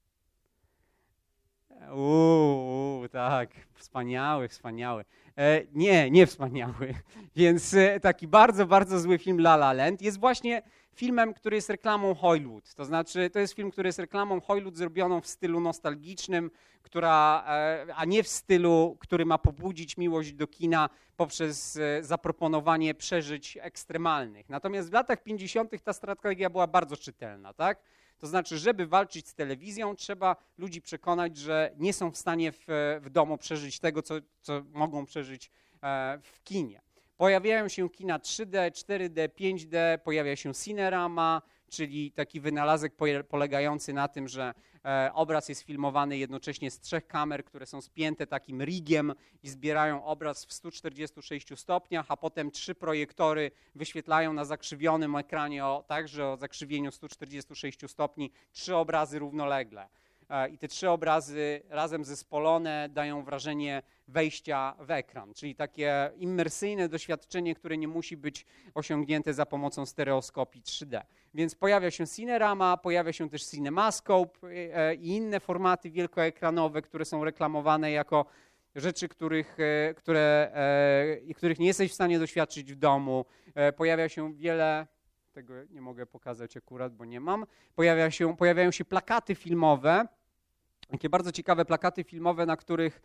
Uuu, tak, wspaniały, wspaniały. E, nie, nie wspaniały. Więc e, taki bardzo, bardzo zły film La La Land jest właśnie filmem, który jest reklamą Hoylut. To znaczy, to jest film, który jest reklamą Hoylut zrobioną w stylu nostalgicznym, która, e, a nie w stylu, który ma pobudzić miłość do kina poprzez e, zaproponowanie przeżyć ekstremalnych. Natomiast w latach pięćdziesiątych ta strategia była bardzo czytelna, tak? To znaczy, żeby walczyć z telewizją, trzeba ludzi przekonać, że nie są w stanie w, w domu przeżyć tego, co, co mogą przeżyć e, w kinie. Pojawiają się kina trzy D, cztery D, pięć D, pojawia się Cinerama, czyli taki wynalazek polegający na tym, że e, obraz jest filmowany jednocześnie z trzech kamer, które są spięte takim rigiem i zbierają obraz w stu czterdziestu sześciu stopniach, a potem trzy projektory wyświetlają na zakrzywionym ekranie, o, także o zakrzywieniu stu czterdziestu sześciu stopni, trzy obrazy równolegle. E, I te trzy obrazy razem zespolone dają wrażenie wejścia w ekran, czyli takie immersyjne doświadczenie, które nie musi być osiągnięte za pomocą stereoskopii trzy D. Więc pojawia się Cinerama, pojawia się też Cinemascope i inne formaty wielkoekranowe, które są reklamowane jako rzeczy, których, które, których nie jesteś w stanie doświadczyć w domu. Pojawia się wiele, tego nie mogę pokazać akurat, bo nie mam, pojawia się, pojawiają się plakaty filmowe, takie bardzo ciekawe plakaty filmowe, na których,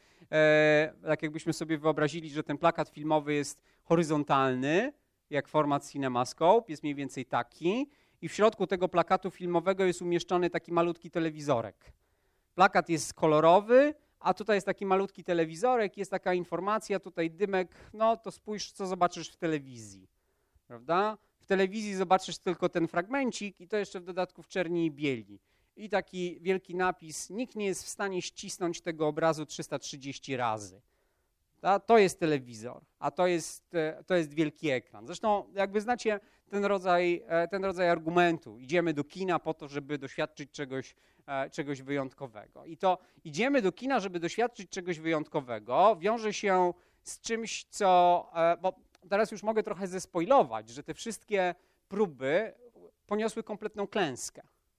e, tak jakbyśmy sobie wyobrazili, że ten plakat filmowy jest horyzontalny, jak format Cinemascope, jest mniej więcej taki i w środku tego plakatu filmowego jest umieszczony taki malutki telewizorek. Plakat jest kolorowy, a tutaj jest taki malutki telewizorek, jest taka informacja, tutaj dymek, no to spójrz, co zobaczysz w telewizji, prawda? W telewizji zobaczysz tylko ten fragmencik i to jeszcze w dodatku w czerni i bieli. I taki wielki napis, nikt nie jest w stanie ścisnąć tego obrazu trzysta trzydzieści razy. To jest telewizor, a to jest, to jest wielki ekran. Zresztą jakby znacie ten rodzaj, ten rodzaj argumentu. Idziemy do kina po to, żeby doświadczyć czegoś, czegoś wyjątkowego. I to idziemy do kina, żeby doświadczyć czegoś wyjątkowego, wiąże się z czymś, co... Bo teraz już mogę trochę zespoilować, że te wszystkie próby poniosły kompletną klęskę.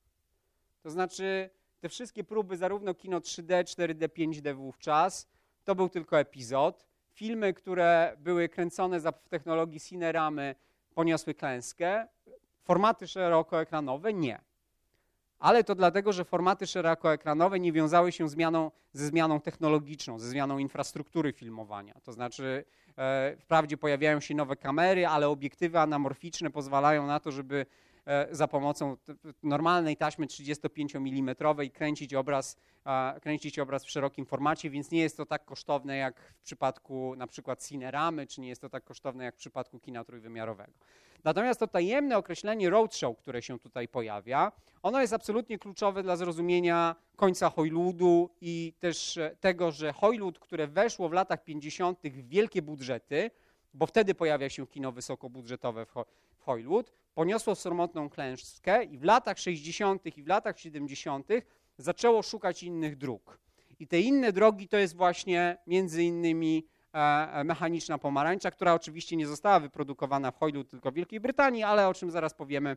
To znaczy te wszystkie próby, zarówno kino trzy D, cztery D, pięć D wówczas, to był tylko epizod. filmy, które były kręcone za, w technologii Cineramy, poniosły klęskę. Formaty szerokoekranowe nie. Ale to dlatego, że formaty szerokoekranowe nie wiązały się zmianą, ze zmianą technologiczną, ze zmianą infrastruktury filmowania. To znaczy e, wprawdzie pojawiają się nowe kamery, ale obiektywy anamorficzne pozwalają na to, żeby e, za pomocą t, normalnej taśmy trzydziestopięciomilimetrowej kręcić obraz, e, kręcić obraz w szerokim formacie, więc nie jest to tak kosztowne jak w przypadku na przykład Cineramy, czy nie jest to tak kosztowne jak w przypadku kina trójwymiarowego. Natomiast to tajemne określenie roadshow, które się tutaj pojawia, ono jest absolutnie kluczowe dla zrozumienia końca Hollywoodu i też tego, że Hollywood, które weszło w latach pięćdziesiątych w wielkie budżety, bo wtedy pojawia się kino wysokobudżetowe w Hollywood, poniosło sromotną klęskę i w latach sześćdziesiątych i w latach siedemdziesiątych zaczęło szukać innych dróg. I te inne drogi to jest właśnie między innymi Mechaniczna pomarańcza, która oczywiście nie została wyprodukowana w Hollywood, tylko w Wielkiej Brytanii, ale o czym zaraz powiemy,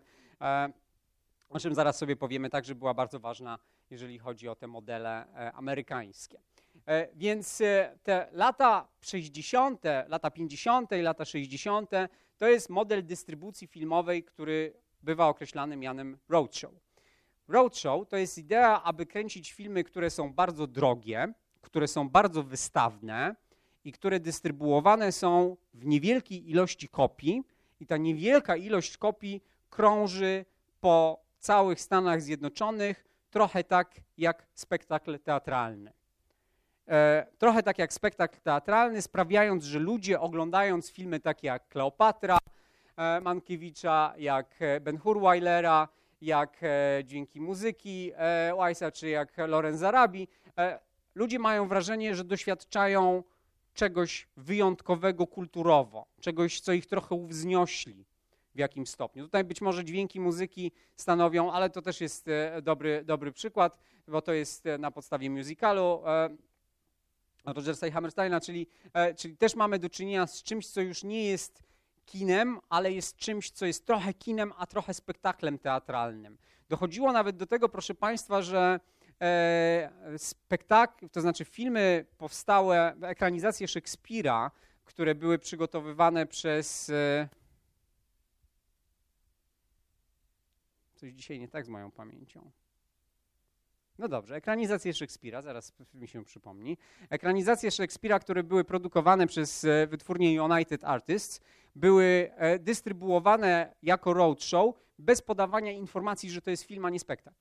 o czym zaraz sobie powiemy, także była bardzo ważna, jeżeli chodzi o te modele amerykańskie. Więc te lata sześćdziesiąte, lata pięćdziesiąte i lata sześćdziesiąte to jest model dystrybucji filmowej, który bywa określany mianem roadshow. Roadshow to jest idea, aby kręcić filmy, które są bardzo drogie, które są bardzo wystawne, i które dystrybuowane są w niewielkiej ilości kopii i ta niewielka ilość kopii krąży po całych Stanach Zjednoczonych, trochę tak jak spektakl teatralny. E, trochę tak jak spektakl teatralny, sprawiając, że ludzie oglądając filmy takie jak Kleopatra e, Mankiewicza, jak Ben-Hur Weilera, jak e, Dźwięki muzyki e, Weissa, czy jak Lorenz Arabi, e, ludzie mają wrażenie, że doświadczają czegoś wyjątkowego kulturowo, czegoś, co ich trochę uwzniośli w jakimś stopniu. Tutaj być może dźwięki muzyki stanowią, ale to też jest dobry, dobry przykład, bo to jest na podstawie musicalu e, Rogersa i Hammersteina, czyli, e, czyli też mamy do czynienia z czymś, co już nie jest kinem, ale jest czymś, co jest trochę kinem, a trochę spektaklem teatralnym. Dochodziło nawet do tego, proszę Państwa, że E, spektakl, to znaczy filmy powstałe, ekranizacje Szekspira, które były przygotowywane przez... E, coś dzisiaj nie tak z moją pamięcią. No dobrze, ekranizacje Szekspira, zaraz mi się przypomni. Ekranizacje Szekspira, które były produkowane przez wytwórnię United Artists, były e, dystrybuowane jako roadshow bez podawania informacji, że to jest film, a nie spektakl.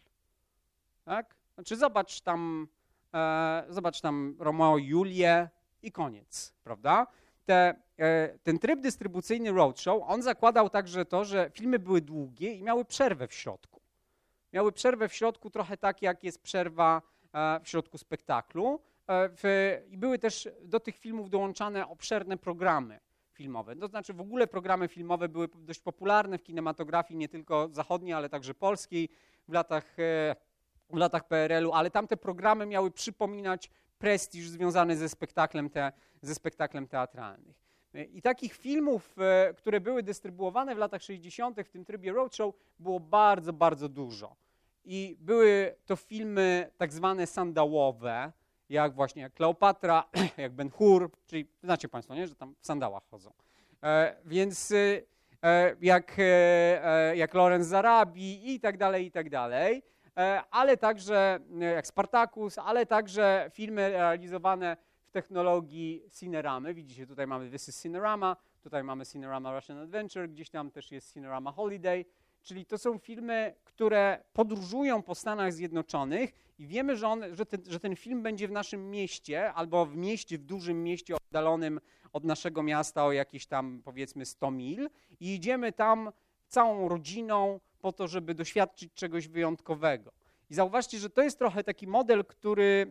Tak? Znaczy zobacz tam, e, zobacz tam Romeo i Julię i koniec, prawda? Te, e, ten tryb dystrybucyjny roadshow, on zakładał także to, że filmy były długie i miały przerwę w środku. Miały przerwę w środku trochę tak, jak jest przerwa e, w środku spektaklu. E, w, I były też do tych filmów dołączane obszerne programy filmowe. To znaczy w ogóle programy filmowe były dość popularne w kinematografii, nie tylko zachodniej, ale także polskiej w latach... E, w latach P R L u, ale tamte programy miały przypominać prestiż związany ze spektaklem, te, ze spektaklem teatralnym. I takich filmów, które były dystrybuowane w latach sześćdziesiątych w tym trybie roadshow, było bardzo, bardzo dużo. I były to filmy tak zwane sandałowe, jak właśnie jak Kleopatra, jak Ben-Hur, czyli znacie Państwo, nie, że tam w sandałach chodzą. E, więc e, jak, e, jak Lorenz Arabi i tak dalej, i tak dalej. Ale także jak Spartacus, ale także filmy realizowane w technologii Cineramy. Widzicie, tutaj mamy This is Cinerama, tutaj mamy Cinerama Russian Adventure, gdzieś tam też jest Cinerama Holiday, czyli to są filmy, które podróżują po Stanach Zjednoczonych i wiemy, że, on, że, ten, że ten film będzie w naszym mieście albo w mieście, w dużym mieście oddalonym od naszego miasta o jakieś tam powiedzmy sto mil i idziemy tam całą rodziną po to, żeby doświadczyć czegoś wyjątkowego. I zauważcie, że to jest trochę taki model, który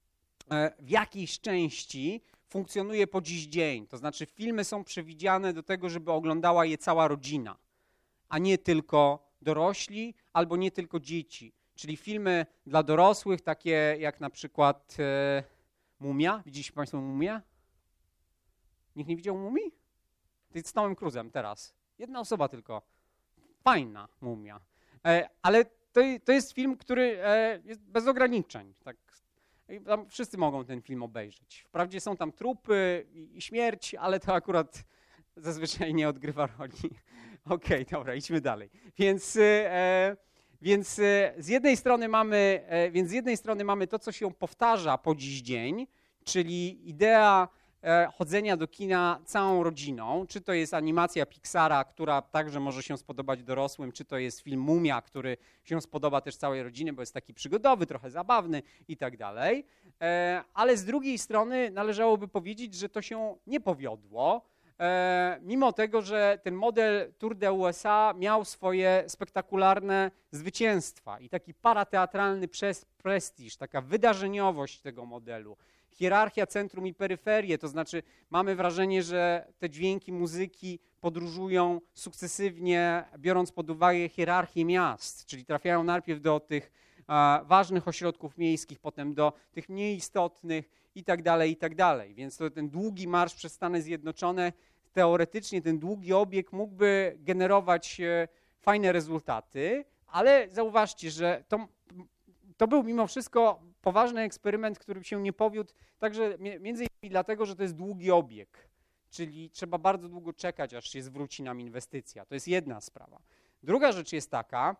w jakiejś części funkcjonuje po dziś dzień. To znaczy filmy są przewidziane do tego, żeby oglądała je cała rodzina, a nie tylko dorośli albo nie tylko dzieci. Czyli filmy dla dorosłych, takie jak na przykład e, Mumia. Widzieliście Państwo Mumię? Nikt nie widział Mumii? To jest z Tomem Cruzem teraz. Jedna osoba tylko. Fajna Mumia. E, ale to, to jest film, który e, jest bez ograniczeń. Tak. I tam wszyscy mogą ten film obejrzeć. Wprawdzie są tam trupy i śmierć, ale to akurat zazwyczaj nie odgrywa roli. Okej, okay, dobra, idźmy dalej. Więc, e, więc e, z jednej strony mamy, e, więc z jednej strony mamy to, co się powtarza po dziś dzień, czyli idea e, chodzenia do kina całą rodziną, czy to jest animacja Pixara, która także może się spodobać dorosłym, czy to jest film Mumia, który się spodoba też całej rodzinie, bo jest taki przygodowy, trochę zabawny i tak dalej. E, ale z drugiej strony należałoby powiedzieć, że to się nie powiodło, E, mimo tego, że ten model Tour de U S A miał swoje spektakularne zwycięstwa i taki parateatralny prestiż, taka wydarzeniowość tego modelu, hierarchia centrum i peryferię, to znaczy mamy wrażenie, że te dźwięki muzyki podróżują sukcesywnie, biorąc pod uwagę hierarchię miast, czyli trafiają najpierw do tych a, ważnych ośrodków miejskich, potem do tych mniej istotnych i tak dalej, i tak dalej. Więc to ten długi marsz przez Stany Zjednoczone, teoretycznie ten długi obieg mógłby generować e, fajne rezultaty, ale zauważcie, że to, to był mimo wszystko poważny eksperyment, który się nie powiódł, także między innymi dlatego, że to jest długi obieg, czyli trzeba bardzo długo czekać, aż się zwróci nam inwestycja. To jest jedna sprawa. Druga rzecz jest taka,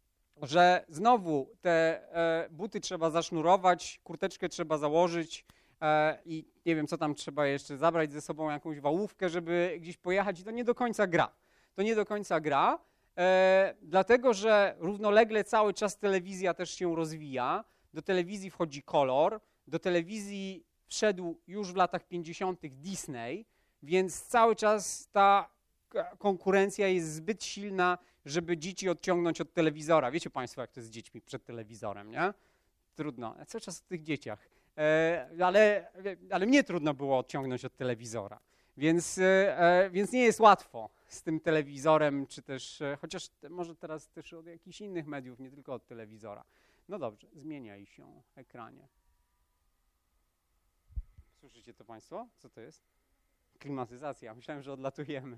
że znowu te e, buty trzeba zasznurować, kurteczkę trzeba założyć, i nie wiem, co tam trzeba jeszcze zabrać ze sobą, jakąś wałówkę, żeby gdzieś pojechać i to nie do końca gra. To nie do końca gra, e, dlatego że równolegle cały czas telewizja też się rozwija. Do telewizji wchodzi kolor, do telewizji wszedł już w latach pięćdziesiątych Disney, więc cały czas ta konkurencja jest zbyt silna, żeby dzieci odciągnąć od telewizora. Wiecie Państwo, jak to jest z dziećmi przed telewizorem, nie? Trudno, cały czas o tych dzieciach. Ale, ale mnie trudno było odciągnąć od telewizora, więc, więc nie jest łatwo z tym telewizorem, czy też, chociaż może teraz też od jakichś innych mediów, nie tylko od telewizora. No dobrze, zmieniaj się ekranie. Słyszycie to Państwo? Co to jest? Klimatyzacja. Myślałem, że odlatujemy.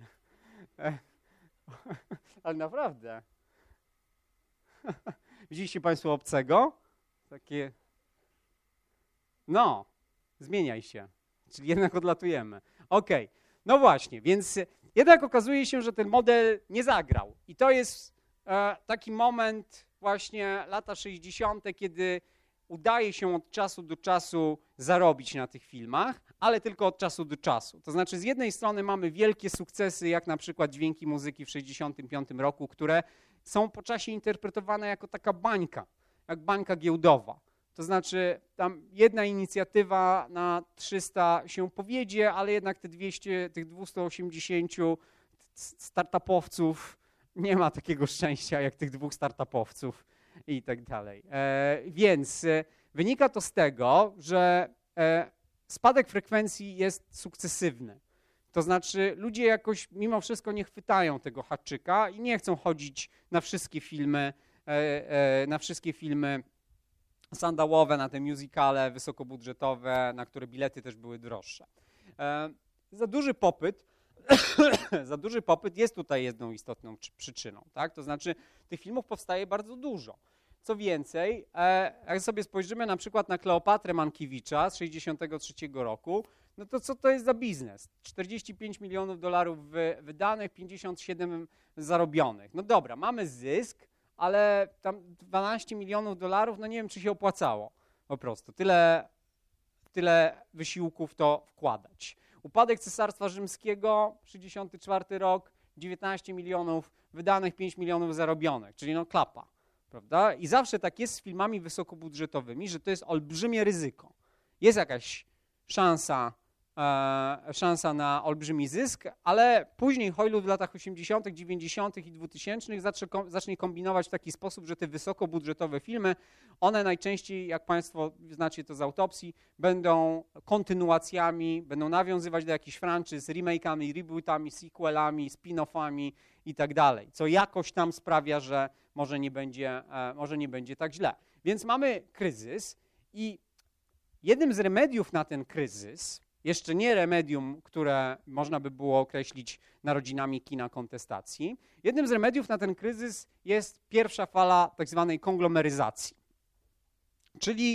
Ale naprawdę. Widzieliście Państwo obcego? Takie... No, zmieniaj się, czyli jednak odlatujemy. Okej, okay. No właśnie, więc jednak okazuje się, że ten model nie zagrał. I to jest e, taki moment właśnie lata sześćdziesiąte, kiedy udaje się od czasu do czasu zarobić na tych filmach, ale tylko od czasu do czasu. To znaczy z jednej strony mamy wielkie sukcesy, jak na przykład Dźwięki muzyki w sześćdziesiątym piątym roku, które są po czasie interpretowane jako taka bańka, jak bańka giełdowa. To znaczy tam jedna inicjatywa na trzysta się powiedzie, ale jednak te dwieście, tych dwieście osiemdziesiąt startupowców nie ma takiego szczęścia jak tych dwóch startupowców i tak dalej. E, więc e, wynika to z tego, że e, spadek frekwencji jest sukcesywny. To znaczy ludzie jakoś mimo wszystko nie chwytają tego haczyka i nie chcą chodzić na wszystkie filmy, e, e, na wszystkie filmy sandałowe, na te musicale wysokobudżetowe, na które bilety też były droższe. E, za duży popyt, za duży popyt jest tutaj jedną istotną przyczyną, tak? To znaczy tych filmów powstaje bardzo dużo. Co więcej, e, jak sobie spojrzymy na przykład na Kleopatrę Mankiewicza z sześćdziesiątego trzeciego roku, no to co to jest za biznes? czterdzieści pięć milionów dolarów wy, wydanych, pięćdziesiąt siedem zarobionych. No dobra, mamy zysk, ale tam dwanaście milionów dolarów, no nie wiem, czy się opłacało po prostu. Tyle, tyle wysiłków to wkładać. Upadek Cesarstwa Rzymskiego, sześćdziesiąty czwarty rok, dziewiętnaście milionów wydanych, pięć milionów zarobionych, czyli no klapa, prawda? I zawsze tak jest z filmami wysokobudżetowymi, że to jest olbrzymie ryzyko. Jest jakaś szansa, e, szansa na olbrzymi zysk, ale później Hollywood w latach osiemdziesiątych, dziewięćdziesiątych i dwutysięcznych zacznie, zacznie kombinować w taki sposób, że te wysokobudżetowe filmy, one najczęściej, jak Państwo znacie to z autopsji, będą kontynuacjami, będą nawiązywać do jakichś franczyz, remake'ami, rebootami, sequelami, spin-offami i tak dalej, co jakoś tam sprawia, że może nie będzie, e, może nie będzie tak źle. Więc mamy kryzys i jednym z remediów na ten kryzys, jeszcze nie remedium, które można by było określić narodzinami kina kontestacji, jednym z remediów na ten kryzys jest pierwsza fala tak zwanej konglomeryzacji. Czyli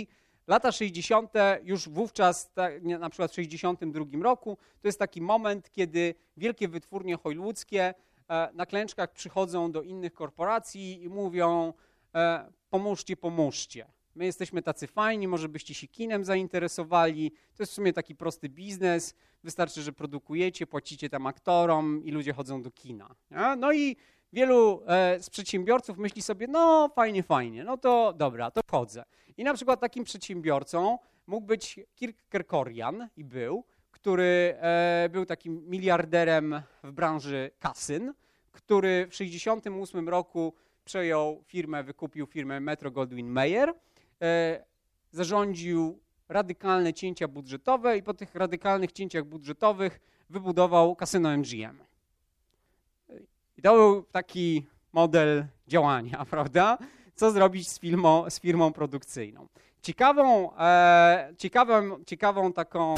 lata sześćdziesiąte już wówczas, na przykład w sześćdziesiątym drugim roku, to jest taki moment, kiedy wielkie wytwórnie hollywoodzkie na klęczkach przychodzą do innych korporacji i mówią: pomóżcie, pomóżcie. My jesteśmy tacy fajni, może byście się kinem zainteresowali. To jest w sumie taki prosty biznes. Wystarczy, że produkujecie, płacicie tam aktorom i ludzie chodzą do kina. Nie? No i wielu e, z przedsiębiorców myśli sobie: no fajnie, fajnie, no to dobra, to wchodzę. I na przykład takim przedsiębiorcą mógł być Kirk Kerkorian i był, który e, był takim miliarderem w branży kasyn, który w sześćdziesiątym ósmym roku przejął firmę, wykupił firmę Metro-Goldwyn-Mayer, e, zarządził radykalne cięcia budżetowe i po tych radykalnych cięciach budżetowych wybudował kasyno M G M. I to był taki model działania, prawda? Co zrobić z firmą, z firmą produkcyjną. Ciekawą, e, ciekawą, ciekawą taką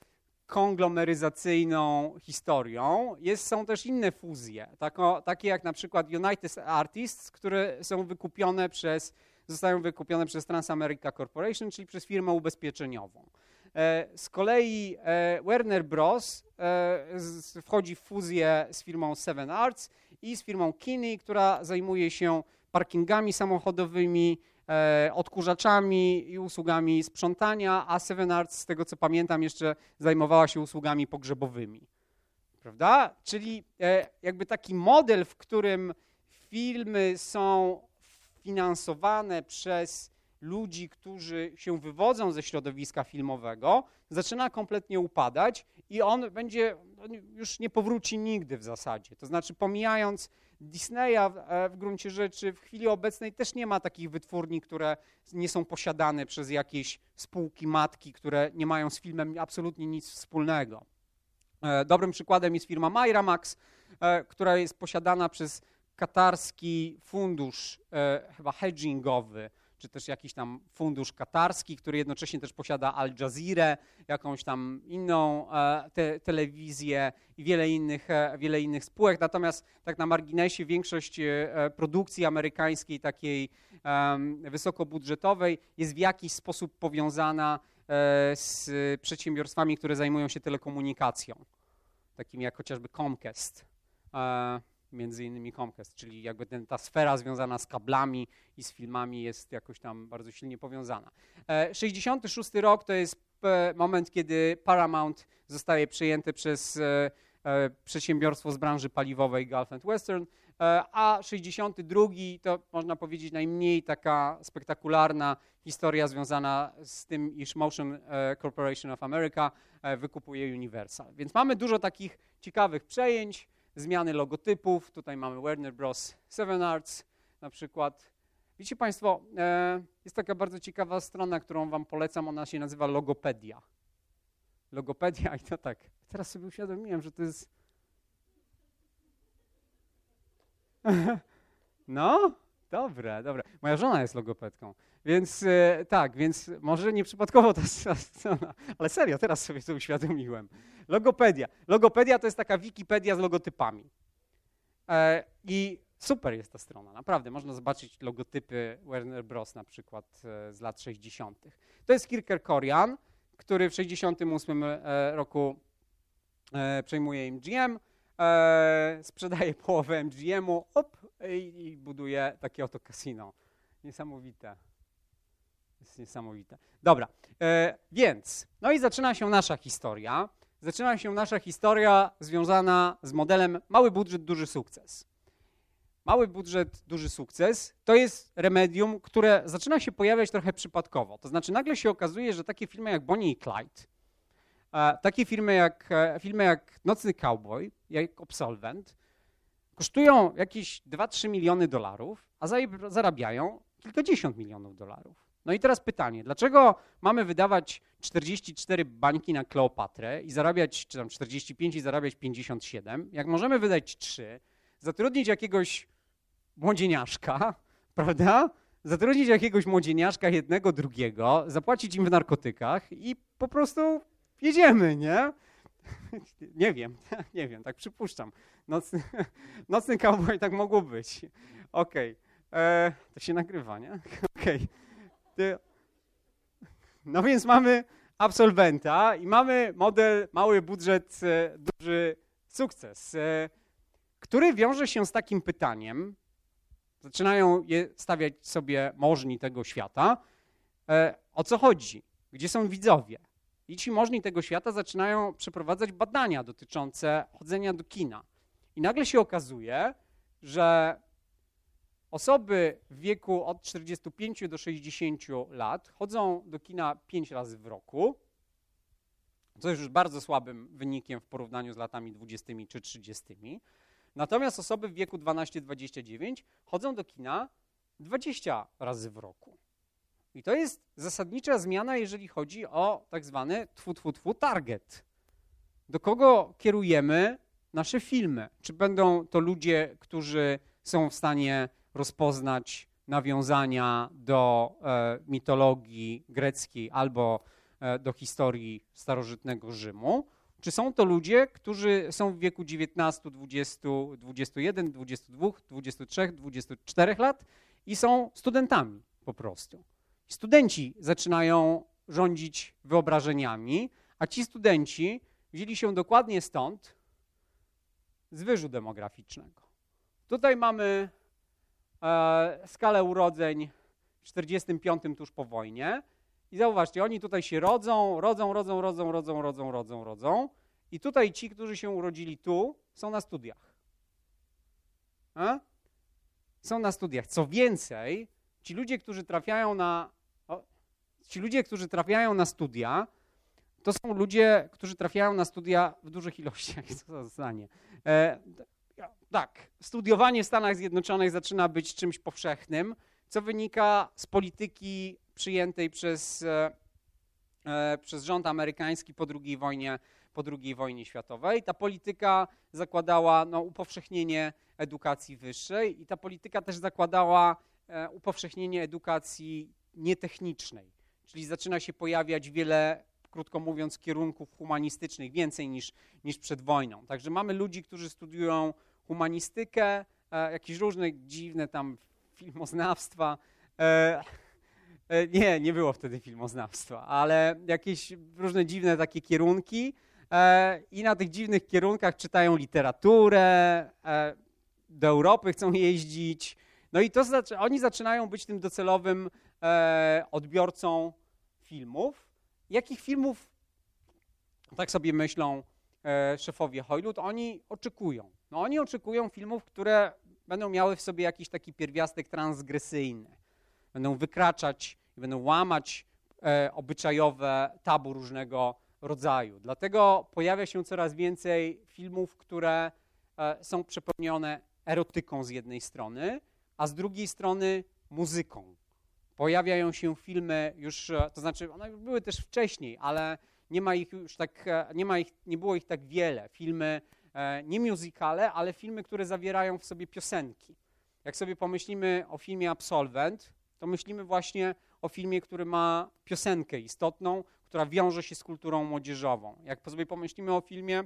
konglomeryzacyjną historią jest, są też inne fuzje, tako, takie jak na przykład United Artists, które są wykupione przez, zostają wykupione przez Transamerica Corporation, czyli przez firmę ubezpieczeniową. E, z kolei e, Warner Bros. E, z, wchodzi w fuzję z firmą Seven Arts i z firmą Kinney, która zajmuje się parkingami samochodowymi, e, odkurzaczami i usługami sprzątania, a Seven Arts, z tego co pamiętam, jeszcze zajmowała się usługami pogrzebowymi. Prawda? Czyli e, jakby taki model, w którym filmy są finansowane przez ludzi, którzy się wywodzą ze środowiska filmowego, zaczyna kompletnie upadać i on będzie, on już nie powróci nigdy w zasadzie. To znaczy, pomijając Disneya w, w gruncie rzeczy, w chwili obecnej też nie ma takich wytwórni, które nie są posiadane przez jakieś spółki matki, które nie mają z filmem absolutnie nic wspólnego. Dobrym przykładem jest firma Miramax, która jest posiadana przez katarski fundusz chyba hedgingowy, czy też jakiś tam fundusz katarski, który jednocześnie też posiada Al Jazeera, jakąś tam inną te, telewizję i wiele innych, wiele innych spółek. Natomiast tak na marginesie większość produkcji amerykańskiej, takiej um, wysokobudżetowej, jest w jakiś sposób powiązana z przedsiębiorstwami, które zajmują się telekomunikacją, takimi jak chociażby Comcast. Między innymi Comcast, czyli jakby ten, ta sfera związana z kablami i z filmami jest jakoś tam bardzo silnie powiązana. sześćdziesiąty szósty rok to jest moment, kiedy Paramount zostaje przejęty przez przedsiębiorstwo z branży paliwowej Gulf and Western, a sześćdziesiąty drugi to można powiedzieć najmniej taka spektakularna historia związana z tym, iż Motion Corporation of America wykupuje Universal. Więc mamy dużo takich ciekawych przejęć, zmiany logotypów. Tutaj mamy Warner Bros. Seven Arts na przykład. Widzicie Państwo, jest taka bardzo ciekawa strona, którą Wam polecam, ona się nazywa Logopedia. Logopedia i to tak, teraz sobie uświadomiłem, że to jest... No, dobre, dobre. Moja żona jest logopedką, więc e, tak, więc może nieprzypadkowo ta strona, ale serio, teraz sobie to uświadomiłem. Logopedia. Logopedia to jest taka Wikipedia z logotypami. E, I super jest ta strona, naprawdę. Można zobaczyć logotypy Warner Bros. Na przykład e, z lat sześćdziesiątych. To jest Kirk Kerkorian, który w sześćdziesiątym ósmym e, roku e, przejmuje M G M, e, sprzedaje połowę M G M-u op, i, i buduje takie oto kasino. Niesamowite. Jest niesamowite. Dobra, e, więc, no i zaczyna się nasza historia. Zaczyna się nasza historia związana z modelem mały budżet, duży sukces. Mały budżet, duży sukces to jest remedium, które zaczyna się pojawiać trochę przypadkowo. To znaczy nagle się okazuje, że takie filmy jak Bonnie i Clyde, e, takie filmy jak, e, filmy jak Nocny Cowboy, jak Absolwent, kosztują jakieś dwa trzy miliony dolarów, a zarabiają kilkadziesiąt milionów dolarów. No i teraz pytanie, dlaczego mamy wydawać czterdzieści cztery bańki na Kleopatrę i zarabiać, czy tam czterdzieści pięć i zarabiać pięćdziesiąt siedem, jak możemy wydać trzy, zatrudnić jakiegoś młodzieniaszka, prawda? Zatrudnić jakiegoś młodzieniaszka, jednego, drugiego, zapłacić im w narkotykach i po prostu jedziemy, nie? Nie wiem, nie wiem, tak przypuszczam. Nocny, nocny cowboy tak mogło być. Okej, okay. To się nagrywa, nie? Okej. Okay. No więc mamy absolwenta i mamy model mały budżet, duży sukces, który wiąże się z takim pytaniem, zaczynają je stawiać sobie możni tego świata, o co chodzi, gdzie są widzowie. I ci możni tego świata zaczynają przeprowadzać badania dotyczące chodzenia do kina. I nagle się okazuje, że osoby w wieku od czterdziestu pięciu do sześćdziesięciu lat chodzą do kina pięć razy w roku, co jest już bardzo słabym wynikiem w porównaniu z latami dwudziestymi czy trzydziestymi. Natomiast osoby w wieku dwanaście do dwudziestu dziewięciu chodzą do kina dwadzieścia razy w roku. I to jest zasadnicza zmiana, jeżeli chodzi o tak zwany tfu, tfu, tfu, target. Do kogo kierujemy nasze filmy? Czy będą to ludzie, którzy są w stanie rozpoznać nawiązania do e, mitologii greckiej albo e, do historii starożytnego Rzymu? Czy są to ludzie, którzy są w wieku dziewiętnastu, dwudziestu, dwudziestu jeden, dwudziestu dwóch, dwudziestu trzech, dwudziestu czterech lat i są studentami po prostu? Studenci zaczynają rządzić wyobrażeniami, a ci studenci wzięli się dokładnie stąd, z wyżu demograficznego. Tutaj mamy e, skalę urodzeń w czterdziestym piątym tuż po wojnie i zauważcie, oni tutaj się rodzą, rodzą, rodzą, rodzą, rodzą, rodzą, rodzą, rodzą i tutaj ci, którzy się urodzili tu, są na studiach. A? Są na studiach. Co więcej, ci ludzie, którzy trafiają na o, ci ludzie, którzy trafiają na studia, to są ludzie, którzy trafiają na studia w dużych ilościach. Co za zdanie. E, tak, studiowanie w Stanach Zjednoczonych zaczyna być czymś powszechnym, co wynika z polityki przyjętej przez, e, e, przez rząd amerykański po drugiej wojnie, po drugiej wojnie światowej. Ta polityka zakładała no, upowszechnienie edukacji wyższej i ta polityka też zakładała e, upowszechnienie edukacji nietechnicznej, czyli zaczyna się pojawiać wiele, krótko mówiąc, kierunków humanistycznych, więcej niż, niż przed wojną. Także mamy ludzi, którzy studiują humanistykę, e, jakieś różne dziwne tam filmoznawstwa. E, e, nie, nie było wtedy filmoznawstwa, ale jakieś różne dziwne takie kierunki e, i na tych dziwnych kierunkach czytają literaturę, e, do Europy chcą jeździć. No i to znaczy, oni zaczynają być tym docelowym e, odbiorcą filmów. Jakich filmów, tak sobie myślą e, szefowie Hoylut, oni oczekują? No oni oczekują filmów, które będą miały w sobie jakiś taki pierwiastek transgresyjny. Będą wykraczać, będą łamać e, obyczajowe tabu różnego rodzaju. Dlatego pojawia się coraz więcej filmów, które e, są przepełnione erotyką z jednej strony, a z drugiej strony muzyką. Pojawiają się filmy już, to znaczy one były też wcześniej, ale nie ma ich już tak, nie ma ich, nie było ich tak wiele. Filmy, nie musicale, ale filmy, które zawierają w sobie piosenki. Jak sobie pomyślimy o filmie Absolwent, to myślimy właśnie o filmie, który ma piosenkę istotną, która wiąże się z kulturą młodzieżową. Jak sobie pomyślimy o filmie,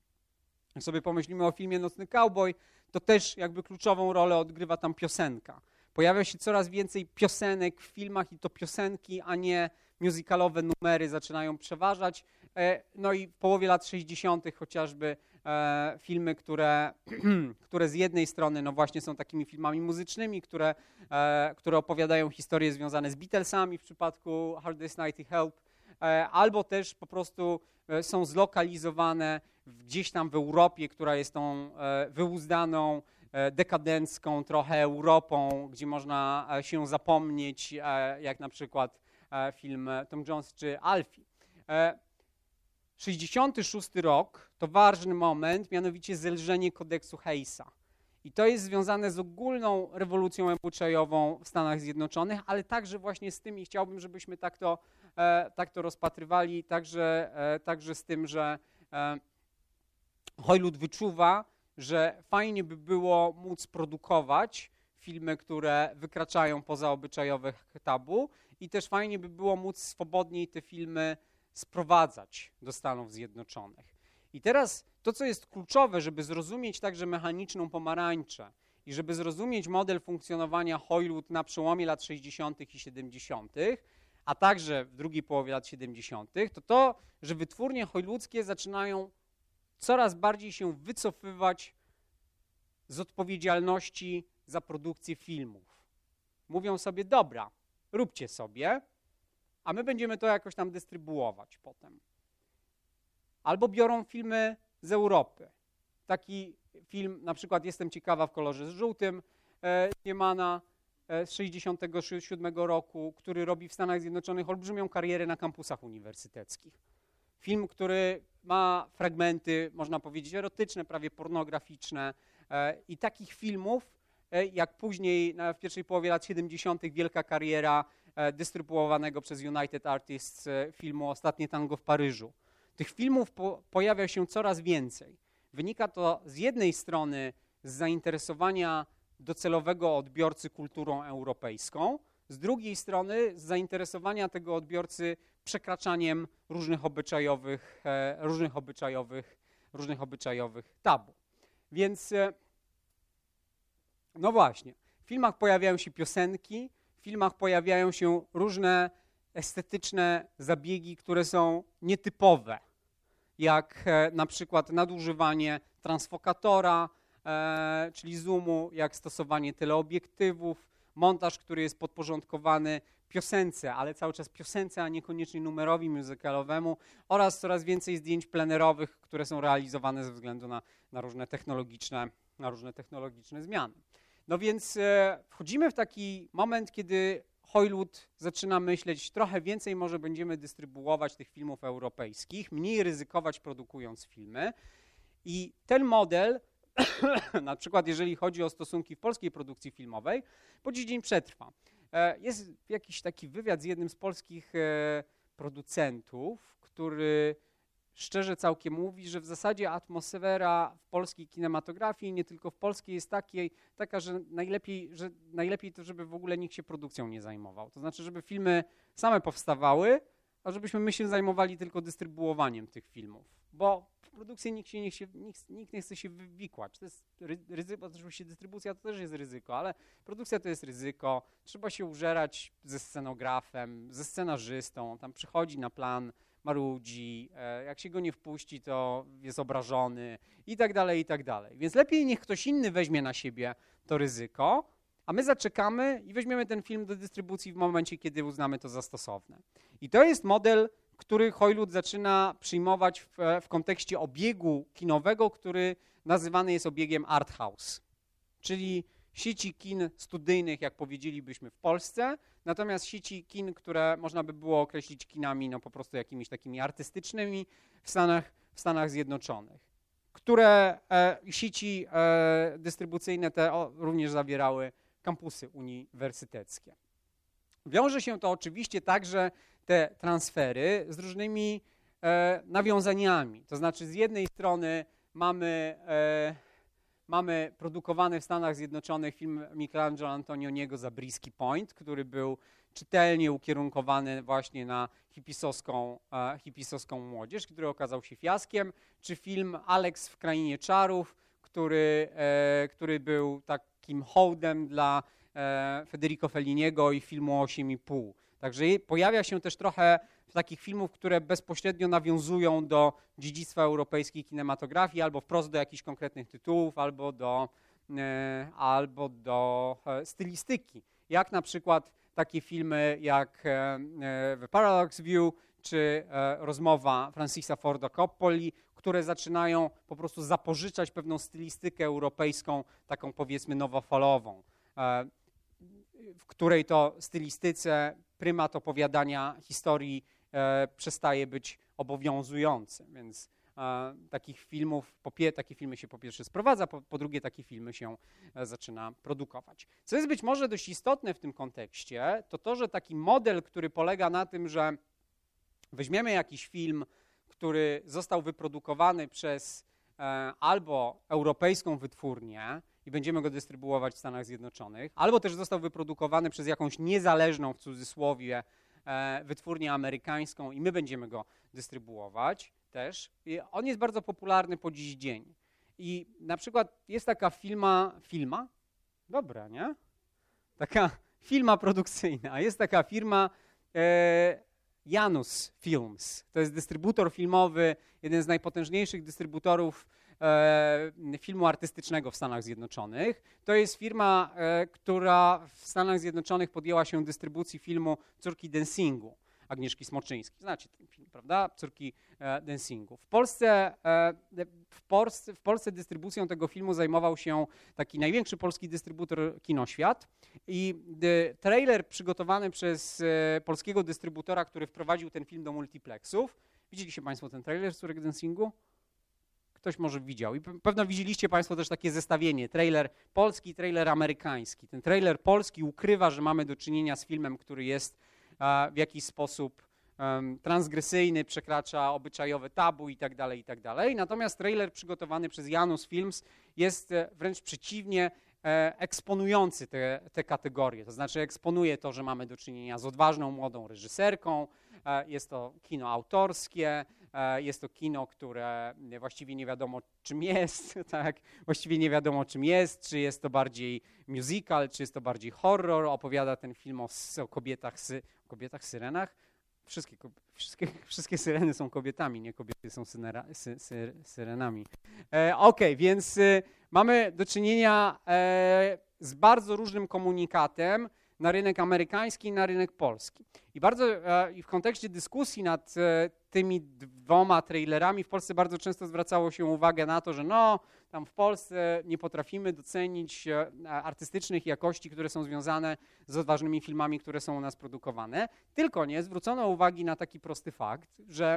jak sobie pomyślimy o filmie Nocny Cowboy, to też jakby kluczową rolę odgrywa tam piosenka. Pojawia się coraz więcej piosenek w filmach i to piosenki, a nie musicalowe numery zaczynają przeważać. No i w połowie lat sześćdziesiątych chociażby e, filmy, które, które z jednej strony no właśnie są takimi filmami muzycznymi, które, e, które opowiadają historie związane z Beatlesami w przypadku Hard Day's Night i Help, e, albo też po prostu e, są zlokalizowane gdzieś tam w Europie, która jest tą e, wyuzdaną, dekadencką trochę Europą, gdzie można się zapomnieć, jak na przykład film Tom Jones czy Alfie. sześćdziesiąty szósty rok to ważny moment, mianowicie zelżenie kodeksu Hayesa. I to jest związane z ogólną rewolucją obyczajową w Stanach Zjednoczonych, ale także właśnie z tym, i chciałbym, żebyśmy tak to, tak to rozpatrywali, także, także z tym, że Hoylut wyczuwa, że fajnie by było móc produkować filmy, które wykraczają poza obyczajowe tabu i też fajnie by było móc swobodniej te filmy sprowadzać do Stanów Zjednoczonych. I teraz to, co jest kluczowe, żeby zrozumieć także Mechaniczną pomarańczę i żeby zrozumieć model funkcjonowania Hoylut na przełomie lat sześćdziesiątych i siedemdziesiątych, a także w drugiej połowie lat siedemdziesiątych, to to, że wytwórnie hollywoodzkie zaczynają coraz bardziej się wycofywać z odpowiedzialności za produkcję filmów. Mówią sobie, dobra, róbcie sobie, a my będziemy to jakoś tam dystrybuować potem. Albo biorą filmy z Europy. Taki film, na przykład Jestem ciekawa w kolorze żółtym, e, Niemana e, z sześćdziesiątego siódmego roku, który robi w Stanach Zjednoczonych olbrzymią karierę na kampusach uniwersyteckich. Film, który ma fragmenty, można powiedzieć, erotyczne, prawie pornograficzne e, i takich filmów, e, jak później na, w pierwszej połowie lat siedemdziesiątych wielka kariera e, dystrybuowanego przez United Artists e, filmu Ostatnie tango w Paryżu. Tych filmów po, pojawia się coraz więcej. Wynika to z jednej strony z zainteresowania docelowego odbiorcy kulturą europejską, z drugiej strony z zainteresowania tego odbiorcy przekraczaniem różnych obyczajowych, e, różnych obyczajowych, różnych obyczajowych tabu. Więc e, no właśnie, w filmach pojawiają się piosenki, w filmach pojawiają się różne estetyczne zabiegi, które są nietypowe, jak e, na przykład nadużywanie transfokatora, e, czyli zoomu, jak stosowanie teleobiektywów, montaż, który jest podporządkowany piosence, ale cały czas piosence, a niekoniecznie numerowi muzykalowemu, oraz coraz więcej zdjęć plenerowych, które są realizowane ze względu na, na, różne, technologiczne, na różne technologiczne zmiany. No więc e, wchodzimy w taki moment, kiedy Hollywood zaczyna myśleć, trochę więcej może będziemy dystrybuować tych filmów europejskich, mniej ryzykować produkując filmy. I ten model, na przykład jeżeli chodzi o stosunki w polskiej produkcji filmowej, po dziś dzień przetrwa. Jest jakiś taki wywiad z jednym z polskich producentów, który szczerze całkiem mówi, że w zasadzie atmosfera w polskiej kinematografii, nie tylko w polskiej, jest takiej, taka, że najlepiej, że najlepiej to, żeby w ogóle nikt się produkcją nie zajmował. To znaczy, żeby filmy same powstawały, a żebyśmy my się zajmowali tylko dystrybuowaniem tych filmów. Bo w produkcji nikt, się nie, chce, nikt, nikt nie chce się wywikłać. To jest ryzyko, oczywiście dystrybucja to też jest ryzyko, ale produkcja to jest ryzyko. Trzeba się użerać ze scenografem, ze scenarzystą, tam przychodzi na plan, marudzi, jak się go nie wpuści, to jest obrażony i tak dalej, i tak dalej. Więc lepiej niech ktoś inny weźmie na siebie to ryzyko, a my zaczekamy i weźmiemy ten film do dystrybucji w momencie, kiedy uznamy to za stosowne. I to jest model, który Hollywood zaczyna przyjmować w, w kontekście obiegu kinowego, który nazywany jest obiegiem art house, czyli sieci kin studyjnych, jak powiedzielibyśmy w Polsce, natomiast sieci kin, które można by było określić kinami no po prostu jakimiś takimi artystycznymi w Stanach, w Stanach Zjednoczonych, które e, sieci e, dystrybucyjne te o, również zawierały kampusy uniwersyteckie. Wiąże się to oczywiście także te transfery z różnymi e, nawiązaniami, to znaczy z jednej strony mamy e, Mamy produkowany w Stanach Zjednoczonych film Michelangelo Antonioniego Zabriskie Point, który był czytelnie ukierunkowany właśnie na hipisowską, e, hipisowską młodzież, który okazał się fiaskiem, czy film Alex w Krainie Czarów, który, e, który był takim hołdem dla e, Federico Felliniego i filmu osiem i pół. Także pojawia się też trochę takich filmów, które bezpośrednio nawiązują do dziedzictwa europejskiej kinematografii, albo wprost do jakichś konkretnych tytułów, albo do, e, albo do e, stylistyki. Jak na przykład takie filmy jak e, The Parallax View, czy e, Rozmowa Francisa Forda Coppoli, które zaczynają po prostu zapożyczać pewną stylistykę europejską, taką powiedzmy nowofalową, e, w której to stylistyce prymat opowiadania historii e, przestaje być obowiązujący, więc e, takich filmów, po pie, takie filmy się po pierwsze sprowadza, po, po drugie takie filmy się e, zaczyna produkować. Co jest być może dość istotne w tym kontekście, to to, że taki model, który polega na tym, że weźmiemy jakiś film, który został wyprodukowany przez e, albo europejską wytwórnię, i będziemy go dystrybuować w Stanach Zjednoczonych, albo też został wyprodukowany przez jakąś niezależną, w cudzysłowie, e, wytwórnię amerykańską i my będziemy go dystrybuować też. I on jest bardzo popularny po dziś dzień. I na przykład jest taka firma, filma? Dobra, nie? Taka firma produkcyjna. Jest taka firma e, Janus Films. To jest dystrybutor filmowy, jeden z najpotężniejszych dystrybutorów e, filmu artystycznego w Stanach Zjednoczonych. To jest firma, e, która w Stanach Zjednoczonych podjęła się dystrybucji filmu Córki Dancingu Agnieszki Smoczyńskiej. Znacie ten film, prawda? Córki e, Dancingu. W Polsce, e, w, Polsce, w Polsce dystrybucją tego filmu zajmował się taki największy polski dystrybutor Kinoświat i e, trailer przygotowany przez e, polskiego dystrybutora, który wprowadził ten film do multiplexów. Widzieliście Państwo ten trailer Córek Dancingu? Ktoś może widział. I pewno widzieliście Państwo też takie zestawienie, trailer polski, trailer amerykański. Ten trailer polski ukrywa, że mamy do czynienia z filmem, który jest w jakiś sposób um, transgresyjny, przekracza obyczajowe tabu i tak dalej, i tak dalej. Natomiast trailer przygotowany przez Janus Films jest wręcz przeciwnie, e, eksponujący te, te kategorie. To znaczy eksponuje to, że mamy do czynienia z odważną, młodą reżyserką, e, jest to kino autorskie, e, jest to kino, które właściwie nie wiadomo czym jest, tak? Właściwie nie wiadomo czym jest, czy jest to bardziej musical, czy jest to bardziej horror. Opowiada ten film o, o kobietach, sy, kobietach syrenach. Wszystkie, wszystkie, wszystkie syreny są kobietami, nie kobiety są synera, sy, sy, syrenami. E, Okej, okay, więc y, mamy do czynienia e, z bardzo różnym komunikatem na rynek amerykański i na rynek polski. I bardzo e, i w kontekście dyskusji nad e, tymi dwoma trailerami w Polsce bardzo często zwracało się uwagę na to, że no, tam w Polsce nie potrafimy docenić e, artystycznych jakości, które są związane z odważnymi filmami, które są u nas produkowane. Tylko nie zwrócono uwagi na taki prosty fakt, że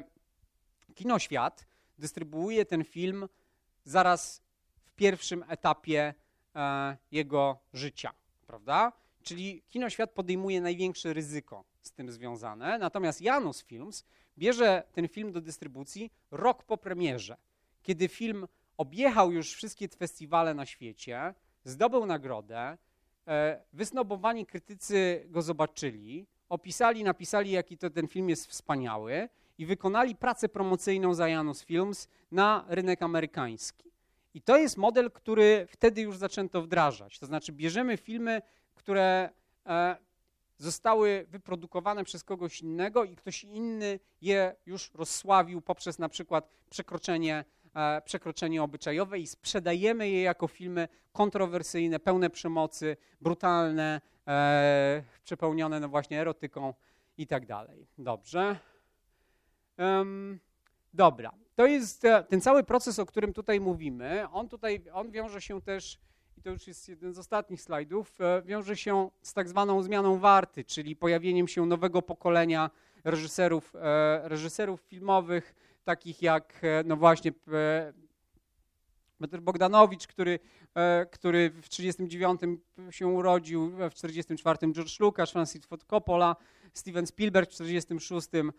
Kinoświat dystrybuuje ten film zaraz w pierwszym etapie e, jego życia, prawda? Czyli Kinoświat podejmuje największe ryzyko z tym związane, natomiast Janus Films bierze ten film do dystrybucji rok po premierze, kiedy film objechał już wszystkie festiwale na świecie, zdobył nagrodę, e, wysnobowani krytycy go zobaczyli, opisali, napisali, jaki to ten film jest wspaniały i wykonali pracę promocyjną za Janus Films na rynek amerykański. I to jest model, który wtedy już zaczęto wdrażać, to znaczy bierzemy filmy, które e, zostały wyprodukowane przez kogoś innego i ktoś inny je już rozsławił poprzez na przykład przekroczenie, e, przekroczenie obyczajowe i sprzedajemy je jako filmy kontrowersyjne, pełne przemocy, brutalne, e, przepełnione no właśnie erotyką i tak dalej. Dobrze. Um, dobra. To jest e, ten cały proces, o którym tutaj mówimy. On tutaj, on wiąże się też, i to już jest jeden z ostatnich slajdów, wiąże się z tak zwaną zmianą warty, czyli pojawieniem się nowego pokolenia reżyserów, reżyserów filmowych, takich jak no właśnie Peter Bogdanowicz, który, który w trzydziestym dziewiątym się urodził, w czterdziestym czwartym George Lucas, Francis Ford Coppola, Steven Spielberg w czterdziestym szóstym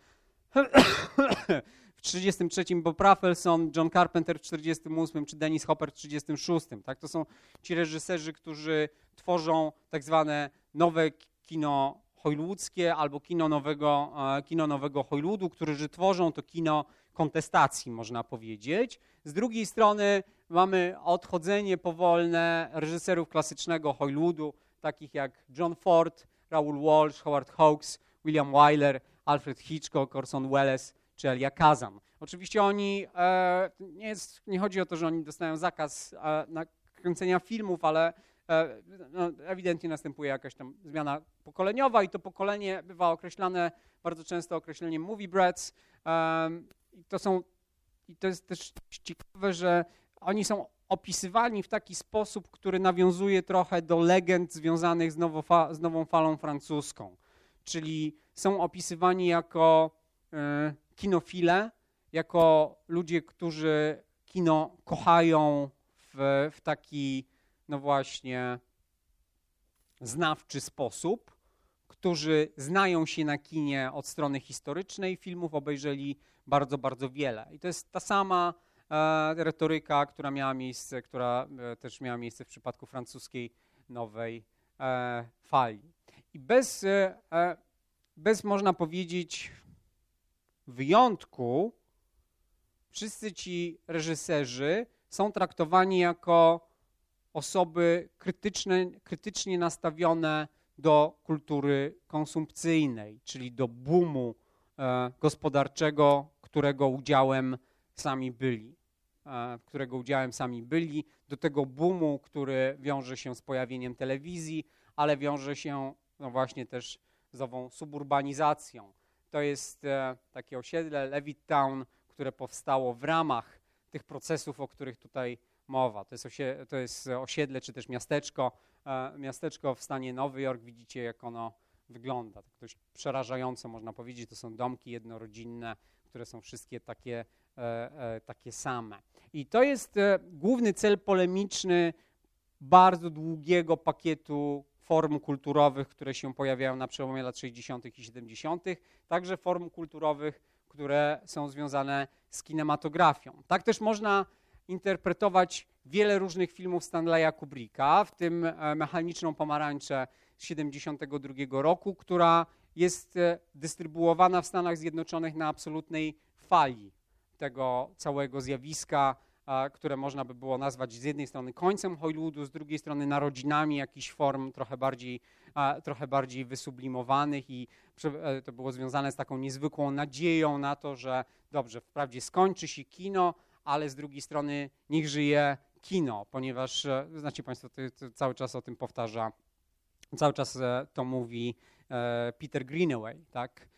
w trzydziestym trzecim Bob Rafelson, John Carpenter w czterdziestym ósmym czy Dennis Hopper w trzydziestym szóstym. Tak? To są ci reżyserzy, którzy tworzą tak zwane nowe kino hollywoodzkie albo kino nowego, kino nowego Hollywoodu, którzy tworzą to kino kontestacji, można powiedzieć. Z drugiej strony mamy odchodzenie powolne reżyserów klasycznego Hollywoodu, takich jak John Ford, Raoul Walsh, Howard Hawks, William Wyler, Alfred Hitchcock, Orson Welles czy Elia Kazan. Oczywiście oni, e, nie, jest, nie chodzi o to, że oni dostają zakaz e, na kręcenia filmów, ale e, no, ewidentnie następuje jakaś tam zmiana pokoleniowa i to pokolenie bywa określane bardzo często określeniem movie brats. E, i to są, i to jest też ciekawe, że oni są opisywani w taki sposób, który nawiązuje trochę do legend związanych z, nowo, z nową falą francuską. Czyli są opisywani jako e, kinofile, jako ludzie, którzy kino kochają w, w taki, no właśnie, znawczy sposób, którzy znają się na kinie od strony historycznej, filmów obejrzeli bardzo, bardzo wiele. I to jest ta sama e, retoryka, która miała miejsce, która e, też miała miejsce w przypadku francuskiej nowej e, fali. I bez, e, bez, można powiedzieć, wyjątku, wszyscy ci reżyserzy są traktowani jako osoby krytyczne, krytycznie nastawione do kultury konsumpcyjnej, czyli do boomu e, gospodarczego, którego udziałem sami byli, e, którego udziałem sami byli, do tego boomu, który wiąże się z pojawieniem telewizji, ale wiąże się no właśnie też z ową suburbanizacją. To jest e, takie osiedle Levittown, które powstało w ramach tych procesów, o których tutaj mowa. To jest, osie, to jest osiedle czy też miasteczko, e, miasteczko w stanie Nowy Jork. Widzicie, jak ono wygląda. Tak dość przerażająco można powiedzieć. To są domki jednorodzinne, które są wszystkie takie, e, e, takie same. I to jest e, główny cel polemiczny bardzo długiego pakietu form kulturowych, które się pojawiają na przełomie lat sześćdziesiątych i siedemdziesiątych, także form kulturowych, które są związane z kinematografią. Tak też można interpretować wiele różnych filmów Stanleya Kubricka, w tym Mechaniczną pomarańczę z siedemdziesiątego drugiego roku, która jest dystrybuowana w Stanach Zjednoczonych na absolutnej fali tego całego zjawiska, które można by było nazwać z jednej strony końcem Hollywoodu, z drugiej strony narodzinami jakichś form trochę bardziej, trochę bardziej wysublimowanych i to było związane z taką niezwykłą nadzieją na to, że dobrze, wprawdzie skończy się kino, ale z drugiej strony niech żyje kino, ponieważ, znacie Państwo, to, to cały czas o tym powtarza, cały czas to mówi Peter Greenaway, tak?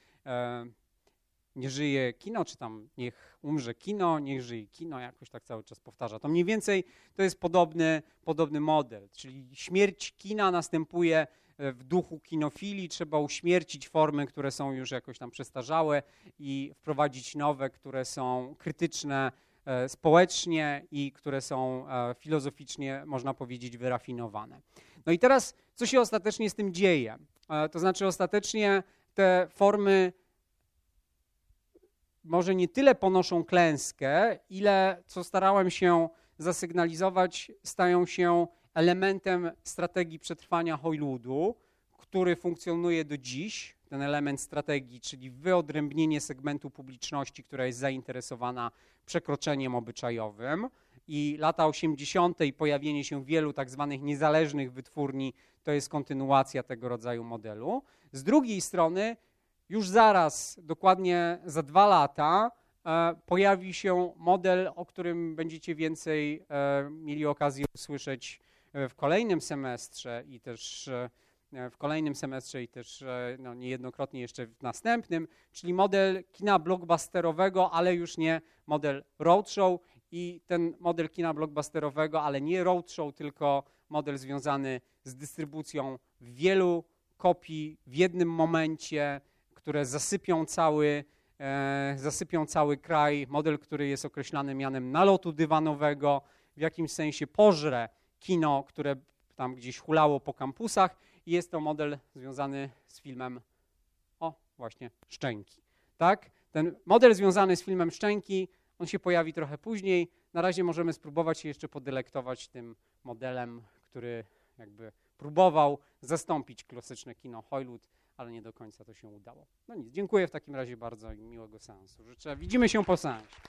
Nie żyje kino, czy tam niech umrze kino, niech żyje kino, jakoś tak cały czas powtarza. To mniej więcej to jest podobny, podobny model, czyli śmierć kina następuje w duchu kinofilii, trzeba uśmiercić formy, które są już jakoś tam przestarzałe i wprowadzić nowe, które są krytyczne e, społecznie i które są e, filozoficznie, można powiedzieć, wyrafinowane. No i teraz, co się ostatecznie z tym dzieje? E, to znaczy ostatecznie te formy może nie tyle ponoszą klęskę, ile, co starałem się zasygnalizować, stają się elementem strategii przetrwania Hollywoodu, który funkcjonuje do dziś, ten element strategii, czyli wyodrębnienie segmentu publiczności, która jest zainteresowana przekroczeniem obyczajowym i lata osiemdziesiąte i pojawienie się wielu tak zwanych niezależnych wytwórni to jest kontynuacja tego rodzaju modelu. Z drugiej strony już zaraz, dokładnie za dwa lata, e, pojawi się model, o którym będziecie więcej e, mieli okazję usłyszeć w kolejnym semestrze i też e, w kolejnym semestrze i też e, no, niejednokrotnie jeszcze w następnym, czyli model kina blockbusterowego, ale już nie model roadshow i ten model kina blockbusterowego, ale nie roadshow, tylko model związany z dystrybucją wielu kopii w jednym momencie, które zasypią cały, e, zasypią cały kraj, model, który jest określany mianem nalotu dywanowego, w jakimś sensie pożre kino, które tam gdzieś hulało po kampusach i jest to model związany z filmem, o właśnie, Szczęki. Tak? Ten model związany z filmem Szczęki, on się pojawi trochę później. Na razie możemy spróbować się jeszcze podelektować tym modelem, który jakby próbował zastąpić klasyczne kino Hollywood, ale nie do końca to się udało. No nic, dziękuję w takim razie bardzo i miłego seansu. Życzę, widzimy się po seansie.